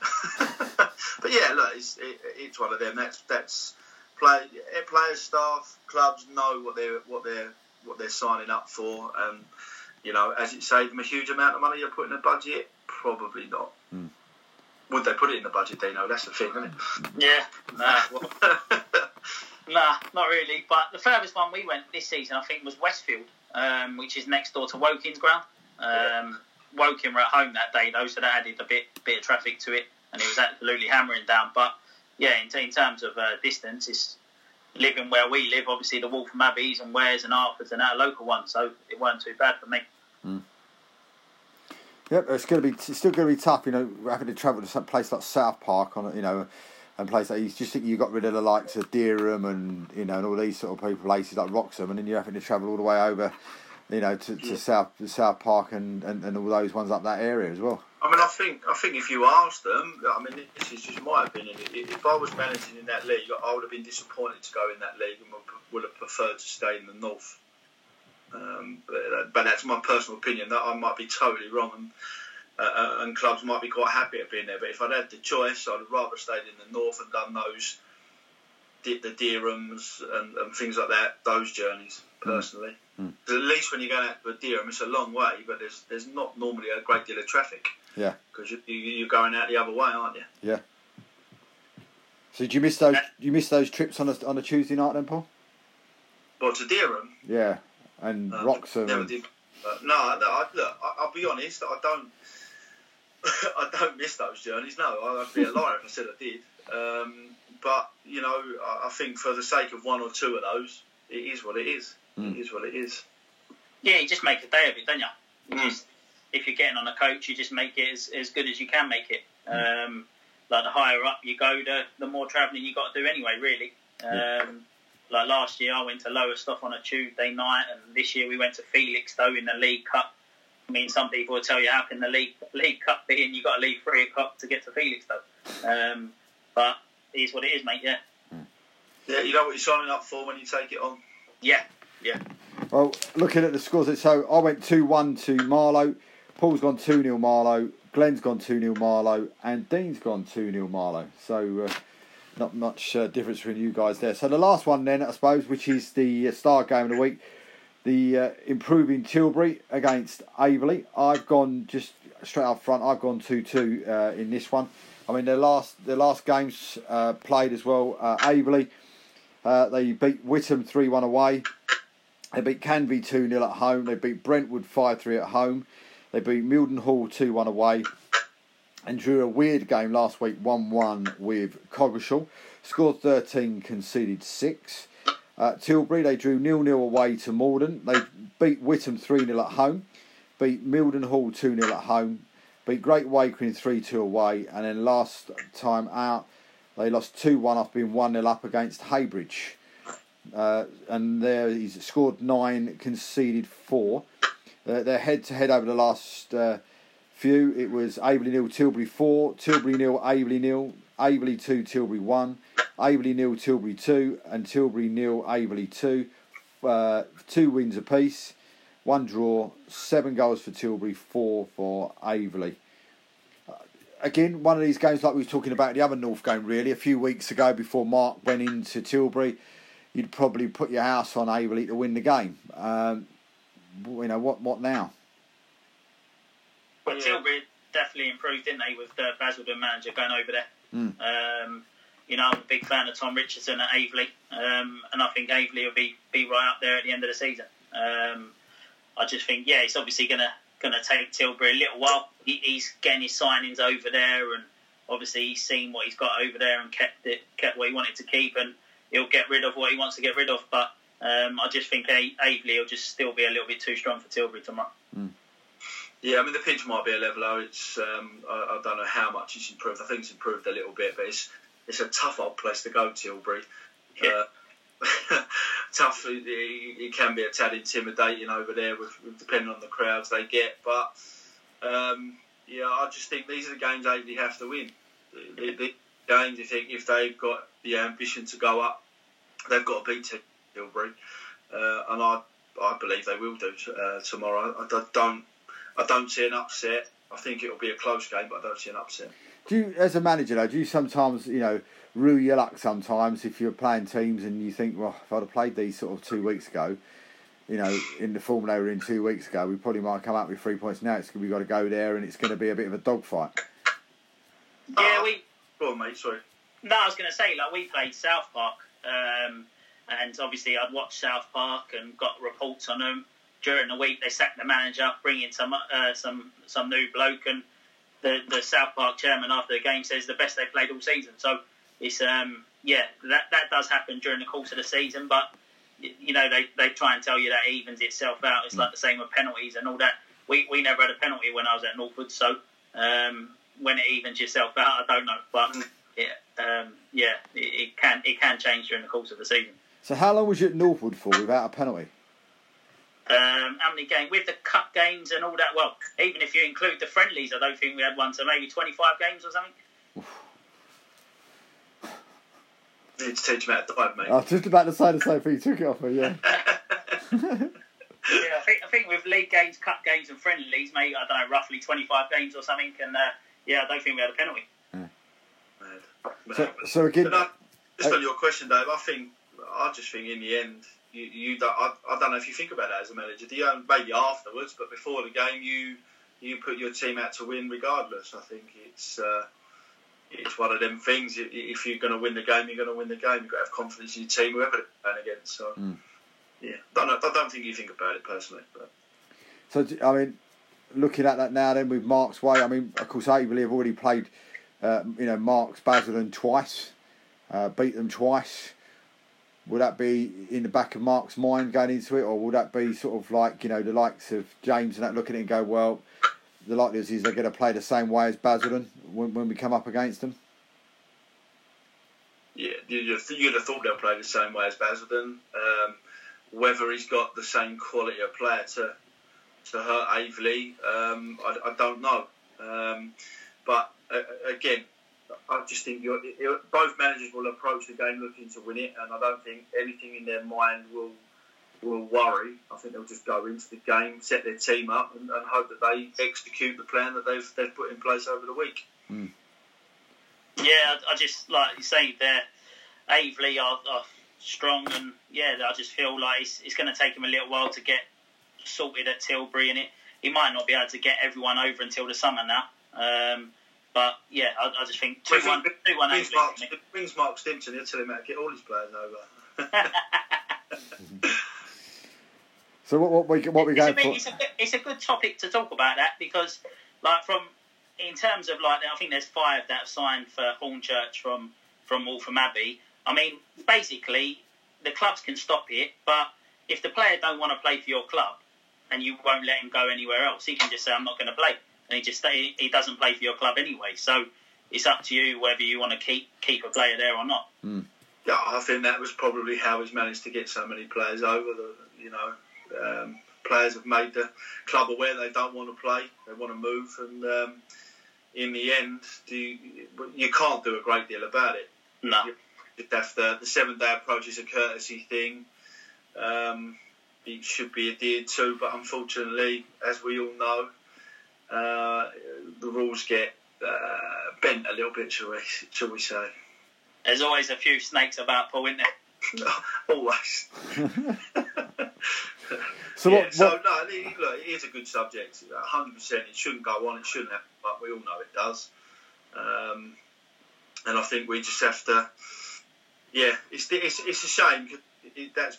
But yeah, look, it's one of them. That's players, staff, clubs know what they're signing up for, and you know, as it saved them a huge amount of money you're putting in the budget, probably not. Would they put it in the budget, Dino? That's the thing, isn't it? Yeah, nah, not really. But the furthest one we went this season, I think, was Westfield, which is next door to Woking's ground. Woking were at home that day, though, so that added a bit of traffic to it, and it was absolutely hammering down. But yeah, in terms of distance, it's living where we live. Obviously, the Waltham Abbeys and Wares and Hertfords and our local ones, so it weren't too bad for me. Yep, it's still going to be tough, you know, having to travel to some place like South Park on, you know, and places like, you just think you got rid of the likes of Dereham and, you know, and all these sort of people, places like Wroxham, and then you're having to travel all the way over, you know, to South Park and all those ones up that area as well. I mean, I think if you asked them, I mean, this is just my opinion. If I was managing in that league, I would have been disappointed to go in that league and would have preferred to stay in the north. But that's my personal opinion. That I might be totally wrong, and clubs might be quite happy at being there. But if I'd had the choice, I'd have rather stayed in the north and done those, the Derhams and things like that. Those journeys, personally. At least when you're going out to a Derham, it's a long way, but there's not normally a great deal of traffic. Yeah. Because you're going out the other way, aren't you? Yeah. So did you miss those? You missed those trips on a Tuesday night then, Paul? Well, to Derham. Yeah, and Wroxham. Never did. I'll be honest. I don't. I don't miss those journeys. No, I'd be a liar if I said I did. But I think for the sake of one or two of those, it is what it is. It is what it is. Yeah, you just make a day of it, don't you? If you're getting on a coach, you just make it as good as you can make it. Like the higher up you go, the more travelling you got to do anyway, really. Like last year, I went to Lowestoft on a Tuesday night, and this year we went to Felixstowe in the League Cup. I mean, some people will tell you, how can the League Cup be, and you've got to leave 3 o'clock to get to Felixstowe. But it is what it is, mate, yeah. Yeah, you know what you're signing up for when you take it on? Yeah. Well, looking at the scores, so I went 2-1 to Marlow, Paul's gone 2-0 Marlow, Glenn's gone 2-0 Marlow, and Dean's gone 2-0 Marlow. So not much difference between you guys there. So the last one then, I suppose, which is the star game of the week, the improving Tilbury against Aveley. I've gone just straight up front. I've gone 2-2 in this one. I mean, the last games played as well. Aveley, they beat Whittam 3-1 away. They beat Canby 2-0 at home. They beat Brentwood 5-3 at home. They beat Mildenhall 2-1 away. And drew a weird game last week, 1-1 with Coggeshall. Scored 13, conceded 6. Tilbury, they drew 0-0 away to Morden. They beat Whittam 3-0 at home. Beat Mildenhall 2-0 at home. Beat Great Wakering 3-2 away. And then last time out, they lost 2-1 after being 1-0 up against Haybridge. And there he's scored 9, conceded 4. They're head-to-head over the last few. It was Aveley 0, Tilbury 4, Tilbury 0, Aveley 0, Aveley 2, Tilbury 1, Aveley 0, Tilbury 2, and Tilbury 0, Aveley 2. 2 wins apiece, 1 draw, 7 goals for Tilbury, 4 for Aveley. Again, one of these games like we were talking about the other North game, really. A few weeks ago, before Mark went into Tilbury, you'd probably put your house on Aveley to win the game. What now? Well, Tilbury definitely improved, didn't they, with the Basildon manager going over there. I'm a big fan of Tom Richardson at Aveley, and I think Aveley will be right up there at the end of the season. I just think, it's obviously going to take Tilbury a little while. He's getting his signings over there, and obviously he's seen what he's got over there and kept what he wanted to keep, and he'll get rid of what he wants to get rid of. But I just think Aveley will just still be a little bit too strong for Tilbury tomorrow. Yeah, I mean, the pitch might be a leveler. It's I don't know how much it's improved. I think it's improved a little bit, but it's a tough old place to go, Tilbury. Yeah. Tough. It can be a tad intimidating over there, with depending on the crowds they get. But I just think these are the games Aveley have to win. The games, I think, if they've got the ambition to go up, they've got to beat Tilbury, and I believe they will do tomorrow. I don't see an upset. I think it'll be a close game, but I don't see an upset. Do you, as a manager, though, do you sometimes, rue your luck sometimes if you're playing teams and you think, well, if I'd have played these sort of 2 weeks ago, in the form they were in 2 weeks ago, we probably might come up with 3 points. Now we've got to go there and it's going to be a bit of a dogfight. Yeah, Go on, mate, sorry. No, I was going to say, we played South Park, and obviously I'd watched South Park and got reports on them. During the week, they sacked the manager, bring in some new bloke, and the South Park chairman after the game says the best they played all season. So it's that does happen during the course of the season, but they try and tell you that it evens itself out. It's like the same with penalties and all that. We never had a penalty when I was at Northwood, so when it evens yourself out, I don't know, but it can change during the course of the season. So how long was you at Northwood for without a penalty? How many games with the cup games and all that? Well, even if you include the friendlies, I don't think we had one. So maybe 25 games or something. You need to teach me how to dive, mate. I was just about to say the same thing. You took it off me, yeah. Yeah, I think with league games, cup games, and friendlies, maybe I don't know, roughly 25 games or something. And I don't think we had a penalty. So again, just on your question, Dave, I just think in the end, you don't. I don't know if you think about that as a manager. Do you? Maybe afterwards, but before the game, you put your team out to win regardless. I think it's one of them things. If you're going to win the game, you're going to win the game. You've got to have confidence in your team, whoever they're playing against. So, yeah, I don't think you think about it personally. But. So, I mean, looking at that now then with Mark's way, I mean, of course, Averley have already played, Marks Basildon twice, beat them twice. Would that be in the back of Mark's mind going into it, or would that be sort of like, the likes of James and that looking at it and go, well, the likelihood is they're going to play the same way as Basildon when we come up against them? Yeah, you'd have thought they'll play the same way as Basildon. Whether he's got the same quality of player to hurt Averley, I don't know. But again, I just think both managers will approach the game looking to win it, and I don't think anything in their mind will worry. I think they'll just go into the game, set their team up, and hope that they execute the plan that they've put in place over the week. Mm. Yeah, I just, like you say, Averley are strong, and I just feel like it's going to take him a little while to get sorted at Tilbury, and he might not be able to get everyone over until the summer now. But yeah, I just think 2-1 Averley. Brings Mark Stimpson, he'll tell him how to get all his players over. So what we going for? It's a good topic to talk about that, because in terms of I think there's 5 that have signed for Hornchurch from Waltham Abbey. I mean, basically the clubs can stop it, but if the player don't want to play for your club and you won't let him go anywhere else, he can just say, I'm not going to play, and he doesn't play for your club anyway. So it's up to you whether you want to keep a player there or not. Mm. Yeah, I think that was probably how he's managed to get so many players over. Players have made the club aware they don't want to play, they want to move, and in the end, you can't do a great deal about it. No. The 7-day approach is a courtesy thing. It should be adhered to, but unfortunately, as we all know, the rules get bent a little bit, shall we say. There's always a few snakes about, Paul, isn't there? Always. Look, it is a good subject. 100%, it shouldn't go on. It shouldn't happen, but we all know it does. And I think we just have to. Yeah, it's a shame. That's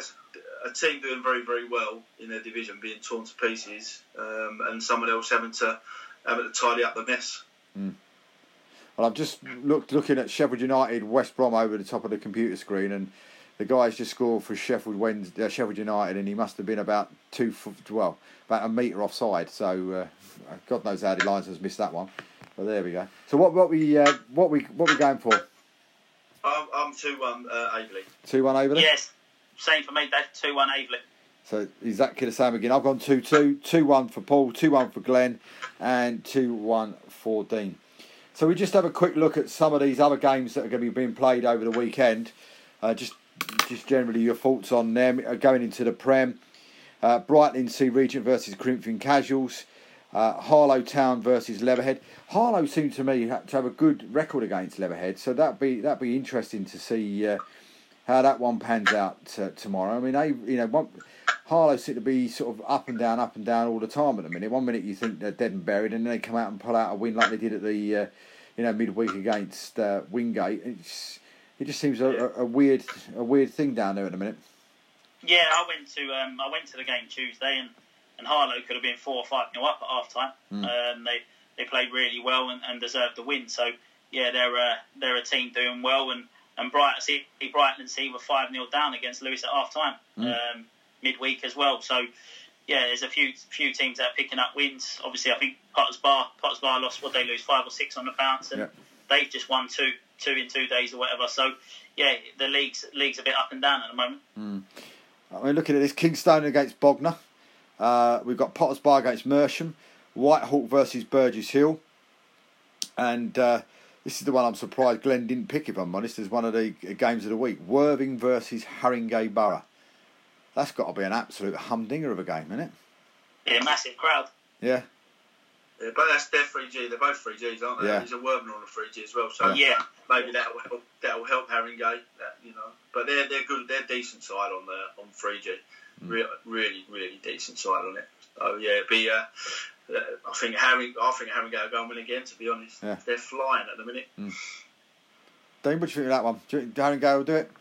a team doing very, very well in their division being torn to pieces, and someone else having to tidy up the mess. Mm. Well, I've just looking at Sheffield United, West Brom over the top of the computer screen, and the guy's just scored for Sheffield United, and he must have been about about a metre offside. So God knows how the linesman's missed that one. But there we go. So what we going for? I'm 2-1 Averley. 2-1 Averley? Yes, same for me, Dave. 2-1 Averley. So exactly the same again. I've gone 2-2, 2-1 for Paul, 2-1 for Glenn, and 2-1 for Dean. So we just have a quick look at some of these other games that are going to be being played over the weekend. Just generally your thoughts on them going into the Prem. Brighton Sea Regent versus Corinthian Casuals. Harlow Town versus Leatherhead. Harlow seemed to me to have a good record against Leatherhead, so that'd be interesting to see how that one pans out tomorrow. I mean, Harlow seem to be sort of up and down all the time at the minute. 1 minute you think they're dead and buried, and then they come out and pull out a win like they did at the midweek against Wingate. It just seems a weird thing down there at the minute. Yeah, I went to the game Tuesday, and Harlow could have been 4 or 5-0 up at half time. They played really well and deserved the win. So yeah, they're a team doing well, and Brighton and Sea were 5-0 down against Lewes at half time midweek as well. So yeah, there's a few teams that are picking up wins. Obviously, I think Potters Bar lost, what they lose 5 or 6 on the bounce, and they've just won two in 2 days or whatever. So yeah, the league's a bit up and down at the moment. I mean, looking at this, Kingstone against Bognor. We've got Potters Bar against Mersham, Whitehawk versus Burgess Hill, and this is the one I'm surprised Glenn didn't pick, if I'm honest, as one of the games of the week. Worthing versus Haringey Borough. That's got to be an absolute humdinger of a game, isn't it? Yeah, massive crowd. Yeah. Yeah, but they're 3G. They're both 3Gs, aren't they? Yeah. There's a Worthing on the 3G as well. So Yeah. maybe that'll help Haringey. But they're good. They're decent side on 3G. Really decent side on it. So yeah, it'd be. I think Haringey will go and win again. To be honest, they're flying at the minute. Dean, what do you think of that one? Do you think Haringey will do it?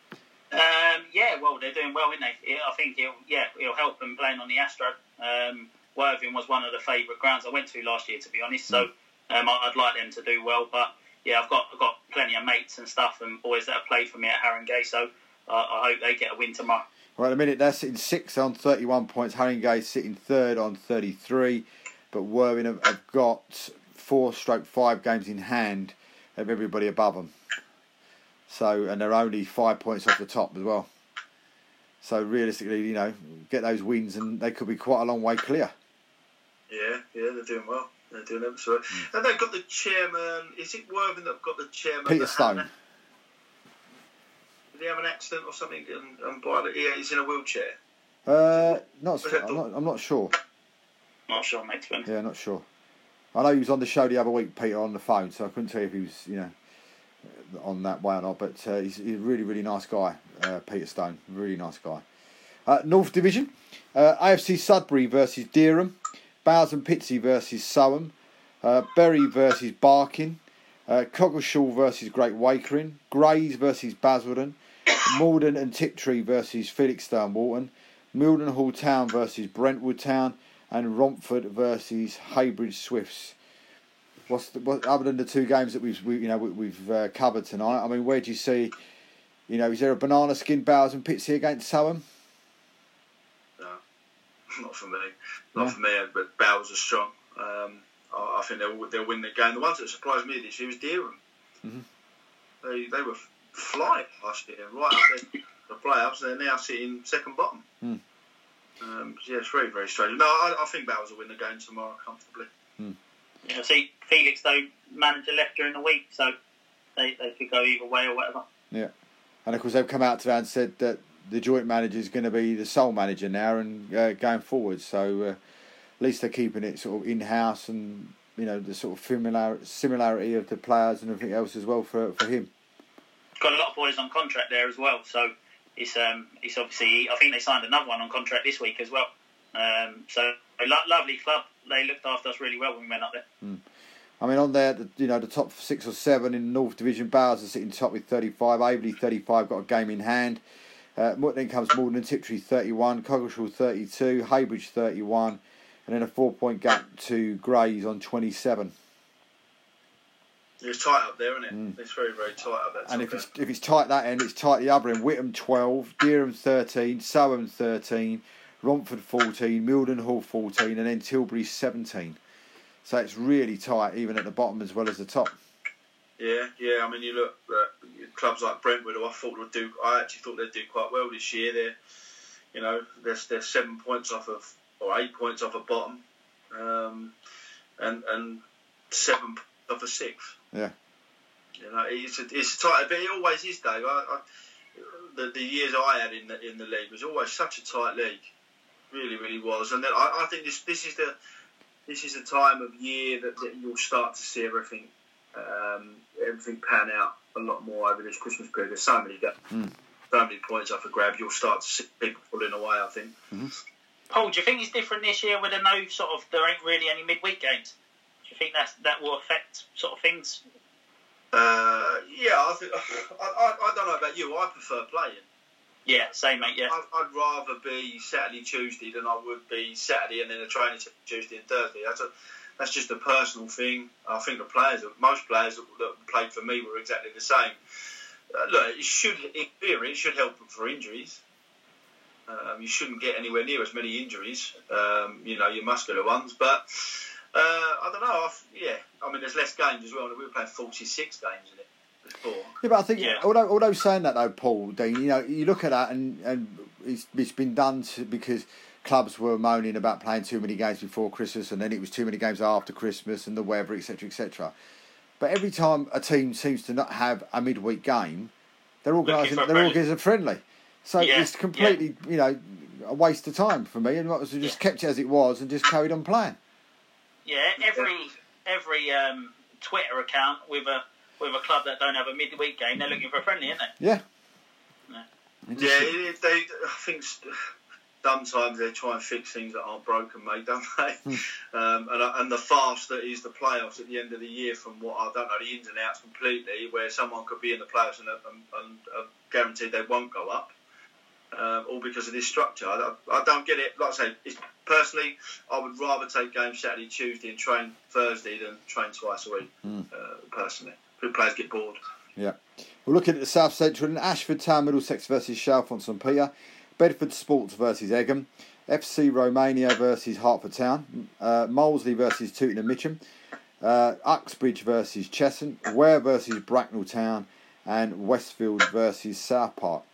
Yeah, well, they're doing well, aren't they? I think it'll help them playing on the Astro. Worthing was one of the favourite grounds I went to last year, to be honest. So I'd like them to do well. But yeah, I've got plenty of mates and stuff and boys that have played for me at Haringey. So I hope they get a win tomorrow. Well, at the minute they're sitting 6th on 31 points. Haringey sitting 3rd on 33. But Worthing have got 4/5 games in hand of everybody above them. So, and they're only 5 points off the top as well. So realistically, get those wins and they could be quite a long way clear. Yeah, they're doing well. They're doing ever so well. And they've got the chairman. Is it Worthing that've got the chairman? Peter Stone. Did he have an accident or something? And he's in a wheelchair. I'm not sure. Not sure, mate. Yeah, not sure. I know he was on the show the other week, Peter, on the phone, so I couldn't tell you if he was, on that way or not. But he's a really, really nice guy, Peter Stone. Really nice guy. North Division, AFC Sudbury versus Dereham, Bowes and Pitsea versus Soham, Bury versus Barking, Coggeshall versus Great Wakering, Grays versus Basildon, Malden and Tiptree versus Felixstowe Walton, Mildenhall Town versus Brentwood Town, and Romford versus Heybridge Swifts. What other than the two games that we've covered tonight? I mean, where do you see? Is there a banana skin Bowes and Pitsea against Soham? No, not for me. Not for me. But Bowes are strong. I think they'll win the game. The ones that surprised me this year was Dereham. Mm-hmm. They were flying last year, right up there the playoffs. They're now sitting second bottom. It's very, very strange. No, I think Bowes will win the game tomorrow comfortably. Yeah, see, Felix though, manager left during the week, so they could go either way or whatever. Yeah, and of course they've come out today and said that the joint manager is going to be the sole manager now and going forward. So at least they're keeping it sort of in house and the sort of similarity of the players and everything else as well for him. Got a lot of boys on contract there as well, so it's obviously I think they signed another one on contract this week as well. So a lovely club. They looked after us really well when we went up there. I mean, on there, the top 6 or 7 in the North Division, Bowes are sitting top with 35, Aveley 35, got a game in hand. Then comes Malden and Tiptree 31, Coggeshall 32, Heybridge 31, and then a 4-point gap to Grays on 27. It's tight up there, isn't it? It's very, very tight up there. And if it's tight that end, it's tight the other end. Whittam 12, Dereham 13, Soham 13, Romford 14, Mildenhall 14, and then Tilbury 17. So it's really tight, even at the bottom as well as the top. Yeah. I mean, you look at clubs like Brentwood, who I actually thought they'd do quite well this year. They're 7 points off of, or 8 points off of bottom, and 7 points off of 6th. Yeah. It's a tight, but it always is, Dave. The years I had in the league was always such a tight league. Really, really was, and then I think this is the time of year that you'll start to see everything pan out a lot more over this Christmas period. There's so many points up for grab. You'll start to see people pulling away, I think. Mm-hmm. Paul, do you think it's different this year with there ain't really any midweek games? Do you think that will affect sort of things? Yeah, I think I don't know about you. I prefer playing. Yeah, same, mate, yeah. I'd rather be Saturday, Tuesday than I would be Saturday and then a training Tuesday and Thursday. That's just a personal thing. I think most players that played for me were exactly the same. Look, in theory, it should help them for injuries. You shouldn't get anywhere near as many injuries, your muscular ones. But I don't know. I mean, there's less games as well. We were playing 46 games in it. Yeah, but I think although saying that though, Paul, Dean, you look at that and it's been done because clubs were moaning about playing too many games before Christmas and then it was too many games after Christmas and the weather, etc., etc. But every time a team seems to not have a midweek game, they're organising a friendly. So it's completely, a waste of time for me. And might as well just kept it as it was and just carried on playing. Yeah, every Twitter account with a club that don't have a midweek game, they're looking for a friendly, aren't they? Yeah. I think sometimes they try and fix things that aren't broken, mate, don't they? And the farce that is the playoffs at the end of the year, from what I don't know the ins and outs completely, where someone could be in the playoffs and guaranteed they won't go up, all because of this structure. I don't get it. Like I say, personally, I would rather take games Saturday, Tuesday and train Thursday than train twice a week, personally. Players get bored. Yeah. We're looking at the South Central and Ashford Town Middlesex versus Chalfont St Peter, Bedford Sports versus Egham, FC Romania versus Hertford Town, Molesley versus Tooting and Mitcham, Uxbridge versus Cheshunt, Ware versus Bracknell Town, and Westfield versus South Park.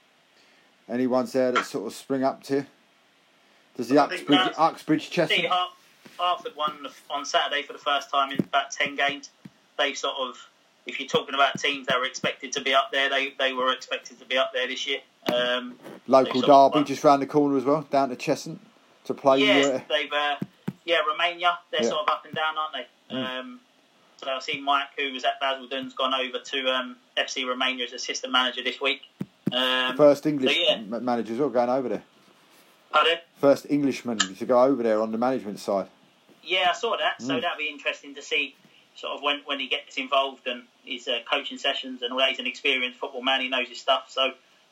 Any ones there that sort of spring up to you? Does the Uxbridge Cheshunt? Hertford won on Saturday for the first time in about 10 games. They sort of, if you're talking about teams that were expected to be up there, they were expected to be up there this year. Local derby just round the corner as well, down to Cheshunt to play. Yeah, Romania. They're sort of up and down, aren't they? So I see Mike, who was at Basildon's, gone over to FC Romania as assistant manager this week. First English managers all going over there. Pardon? First Englishman to go over there on the management side. Yeah, I saw that. So that'd be interesting to see sort of when he gets involved and his coaching sessions and all that. He's an experienced football man. He knows his stuff. So,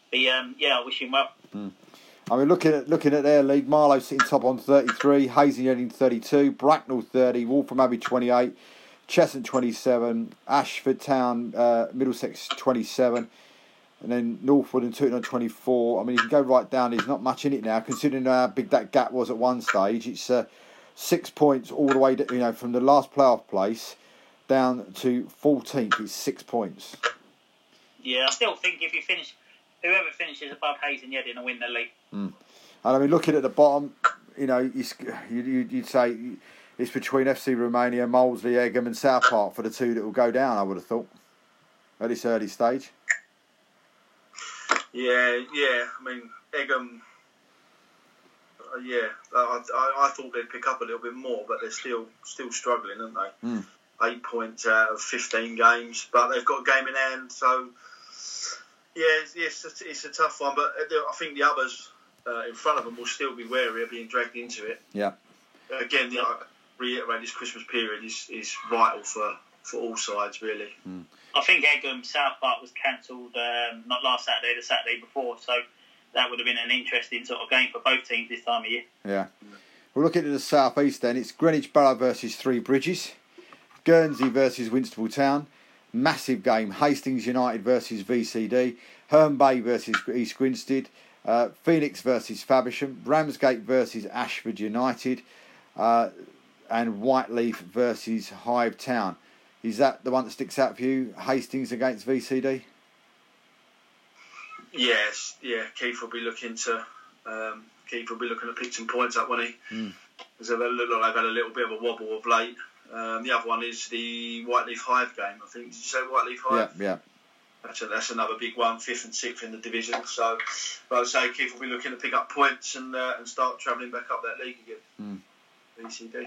I wish him well. I mean, looking at their league, Marlow sitting top on 33, Hazelden 32, Bracknell 30, Waltham Abbey 28, Cheshunt 27, Ashford Town, Middlesex 27, and then Northwood and Tooting on 24. I mean, you can go right down. There's not much in it now, considering how big that gap was at one stage. It's 6 points all the way, from the last playoff place down to 14th. It's 6 points. Yeah, I still think if you finish, whoever finishes above Hazelden will win the league. And I mean, looking at the bottom, you'd say it's between FC Romania, Molesley, Egham, and South Park for the two that will go down. I would have thought at this early stage. Yeah. I mean, Egham. I thought they'd pick up a little bit more, but they're still struggling, aren't they? 8 points out of 15 games, but they've got a game in hand. So, it's a tough one. But I think the others in front of them will still be wary of being dragged into it. Yeah. Again, I reiterate, this Christmas period is vital for all sides, really. I think Egham South Park was cancelled not last Saturday, the Saturday before, so that would have been an interesting sort of game for both teams this time of year. Yeah. We're looking at the South East then. It's Greenwich Borough versus Three Bridges, Guernsey versus Winstable Town, massive game, Hastings United versus VCD, Herne Bay versus East Grinstead, Phoenix versus Faversham, Ramsgate versus Ashford United, and Whiteleaf versus Hive Town. Is that the one that sticks out for you, Hastings against VCD? Yes, Keith will be looking to pick some points up, won't he? Because they've had a little bit of a wobble of late. The other one is the Whiteleaf Hive game, I think. Did you say Whiteleaf Hive? Yeah. That's another big one, 5th and 6th in the division. So, but I'd say Keith will be looking to pick up points and start travelling back up that league again. VCD.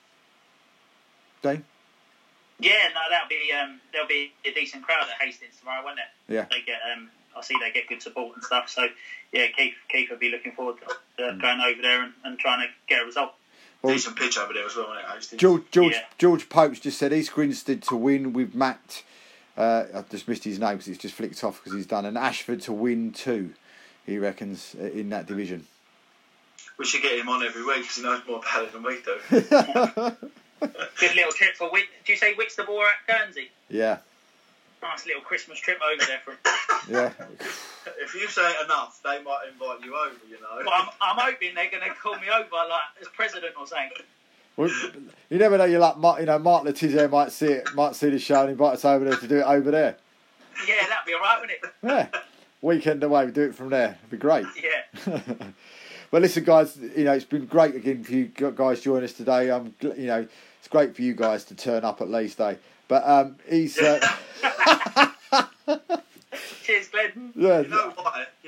Dane? Yeah, no, there'll be a decent crowd at Hastings tomorrow, won't it? Yeah. They get they get good support and stuff. So yeah, Keith will be looking forward to going over there and trying to get a result. Well, decent pitch over there as well, isn't it? George Pope's just said East Grinstead to win with Matt. I've just missed his name because it's just flicked off because he's done. And Ashford to win too, he reckons, in that division. We should get him on every week because he knows more about it than we do. Good little trip for do you say Whitstable or at Guernsey? Yeah. Nice little Christmas trip over there for him. Yeah. If you say it enough, they might invite you over, Well, I'm hoping they're going to call me over as president or something. Well, you never know. You're like, Mark Letizia might see the show and invite us over there to do it over there. Yeah, that'd be alright, wouldn't it? Yeah. Weekend away, we do it from there. It'd be great. Yeah. Well, listen, guys. It's been great again for you guys joining us today. It's great for you guys to turn up at least, eh? But he's. Cheers, Glenn. Yeah. You know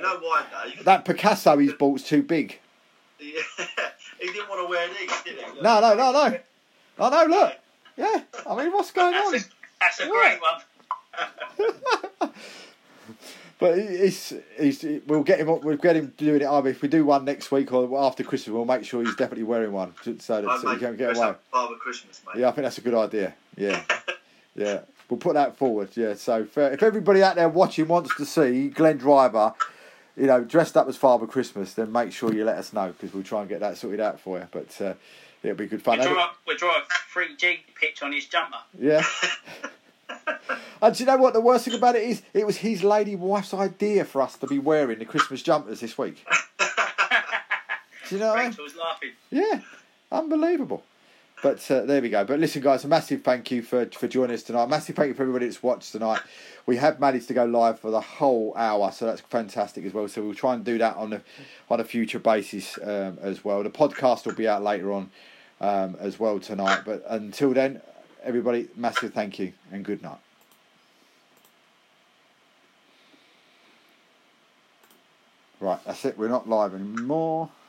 You know why, Dave? That Picasso he's bought's too big. Yeah. He didn't want to wear these, did he? No. I know, look. Yeah, I mean, what's going on? That's a great one. But we'll get him doing it either if we do one next week or after Christmas. We'll make sure he's definitely wearing one so he can get away. Father Christmas, mate. Yeah, I think that's a good idea. Yeah, yeah, we'll put that forward. Yeah, so if everybody out there watching wants to see Glenn Driver, dressed up as Father Christmas, then make sure you let us know because we'll try and get that sorted out for you. But it'll be good fun. We'll draw a 3G pitch on his jumper. Yeah. And do you know what the worst thing about it is? It was his lady wife's idea for us to be wearing the Christmas jumpers this week. Do you know what I mean? Rachel's laughing. Yeah, unbelievable. But there we go. But listen, guys, a massive thank you for joining us tonight. Massive thank you for everybody that's watched tonight. We have managed to go live for the whole hour, so that's fantastic as well. So we'll try and do that on a future basis as well. The podcast will be out later on as well tonight. But until then, everybody, massive thank you and good night. Right, that's it. We're not live anymore.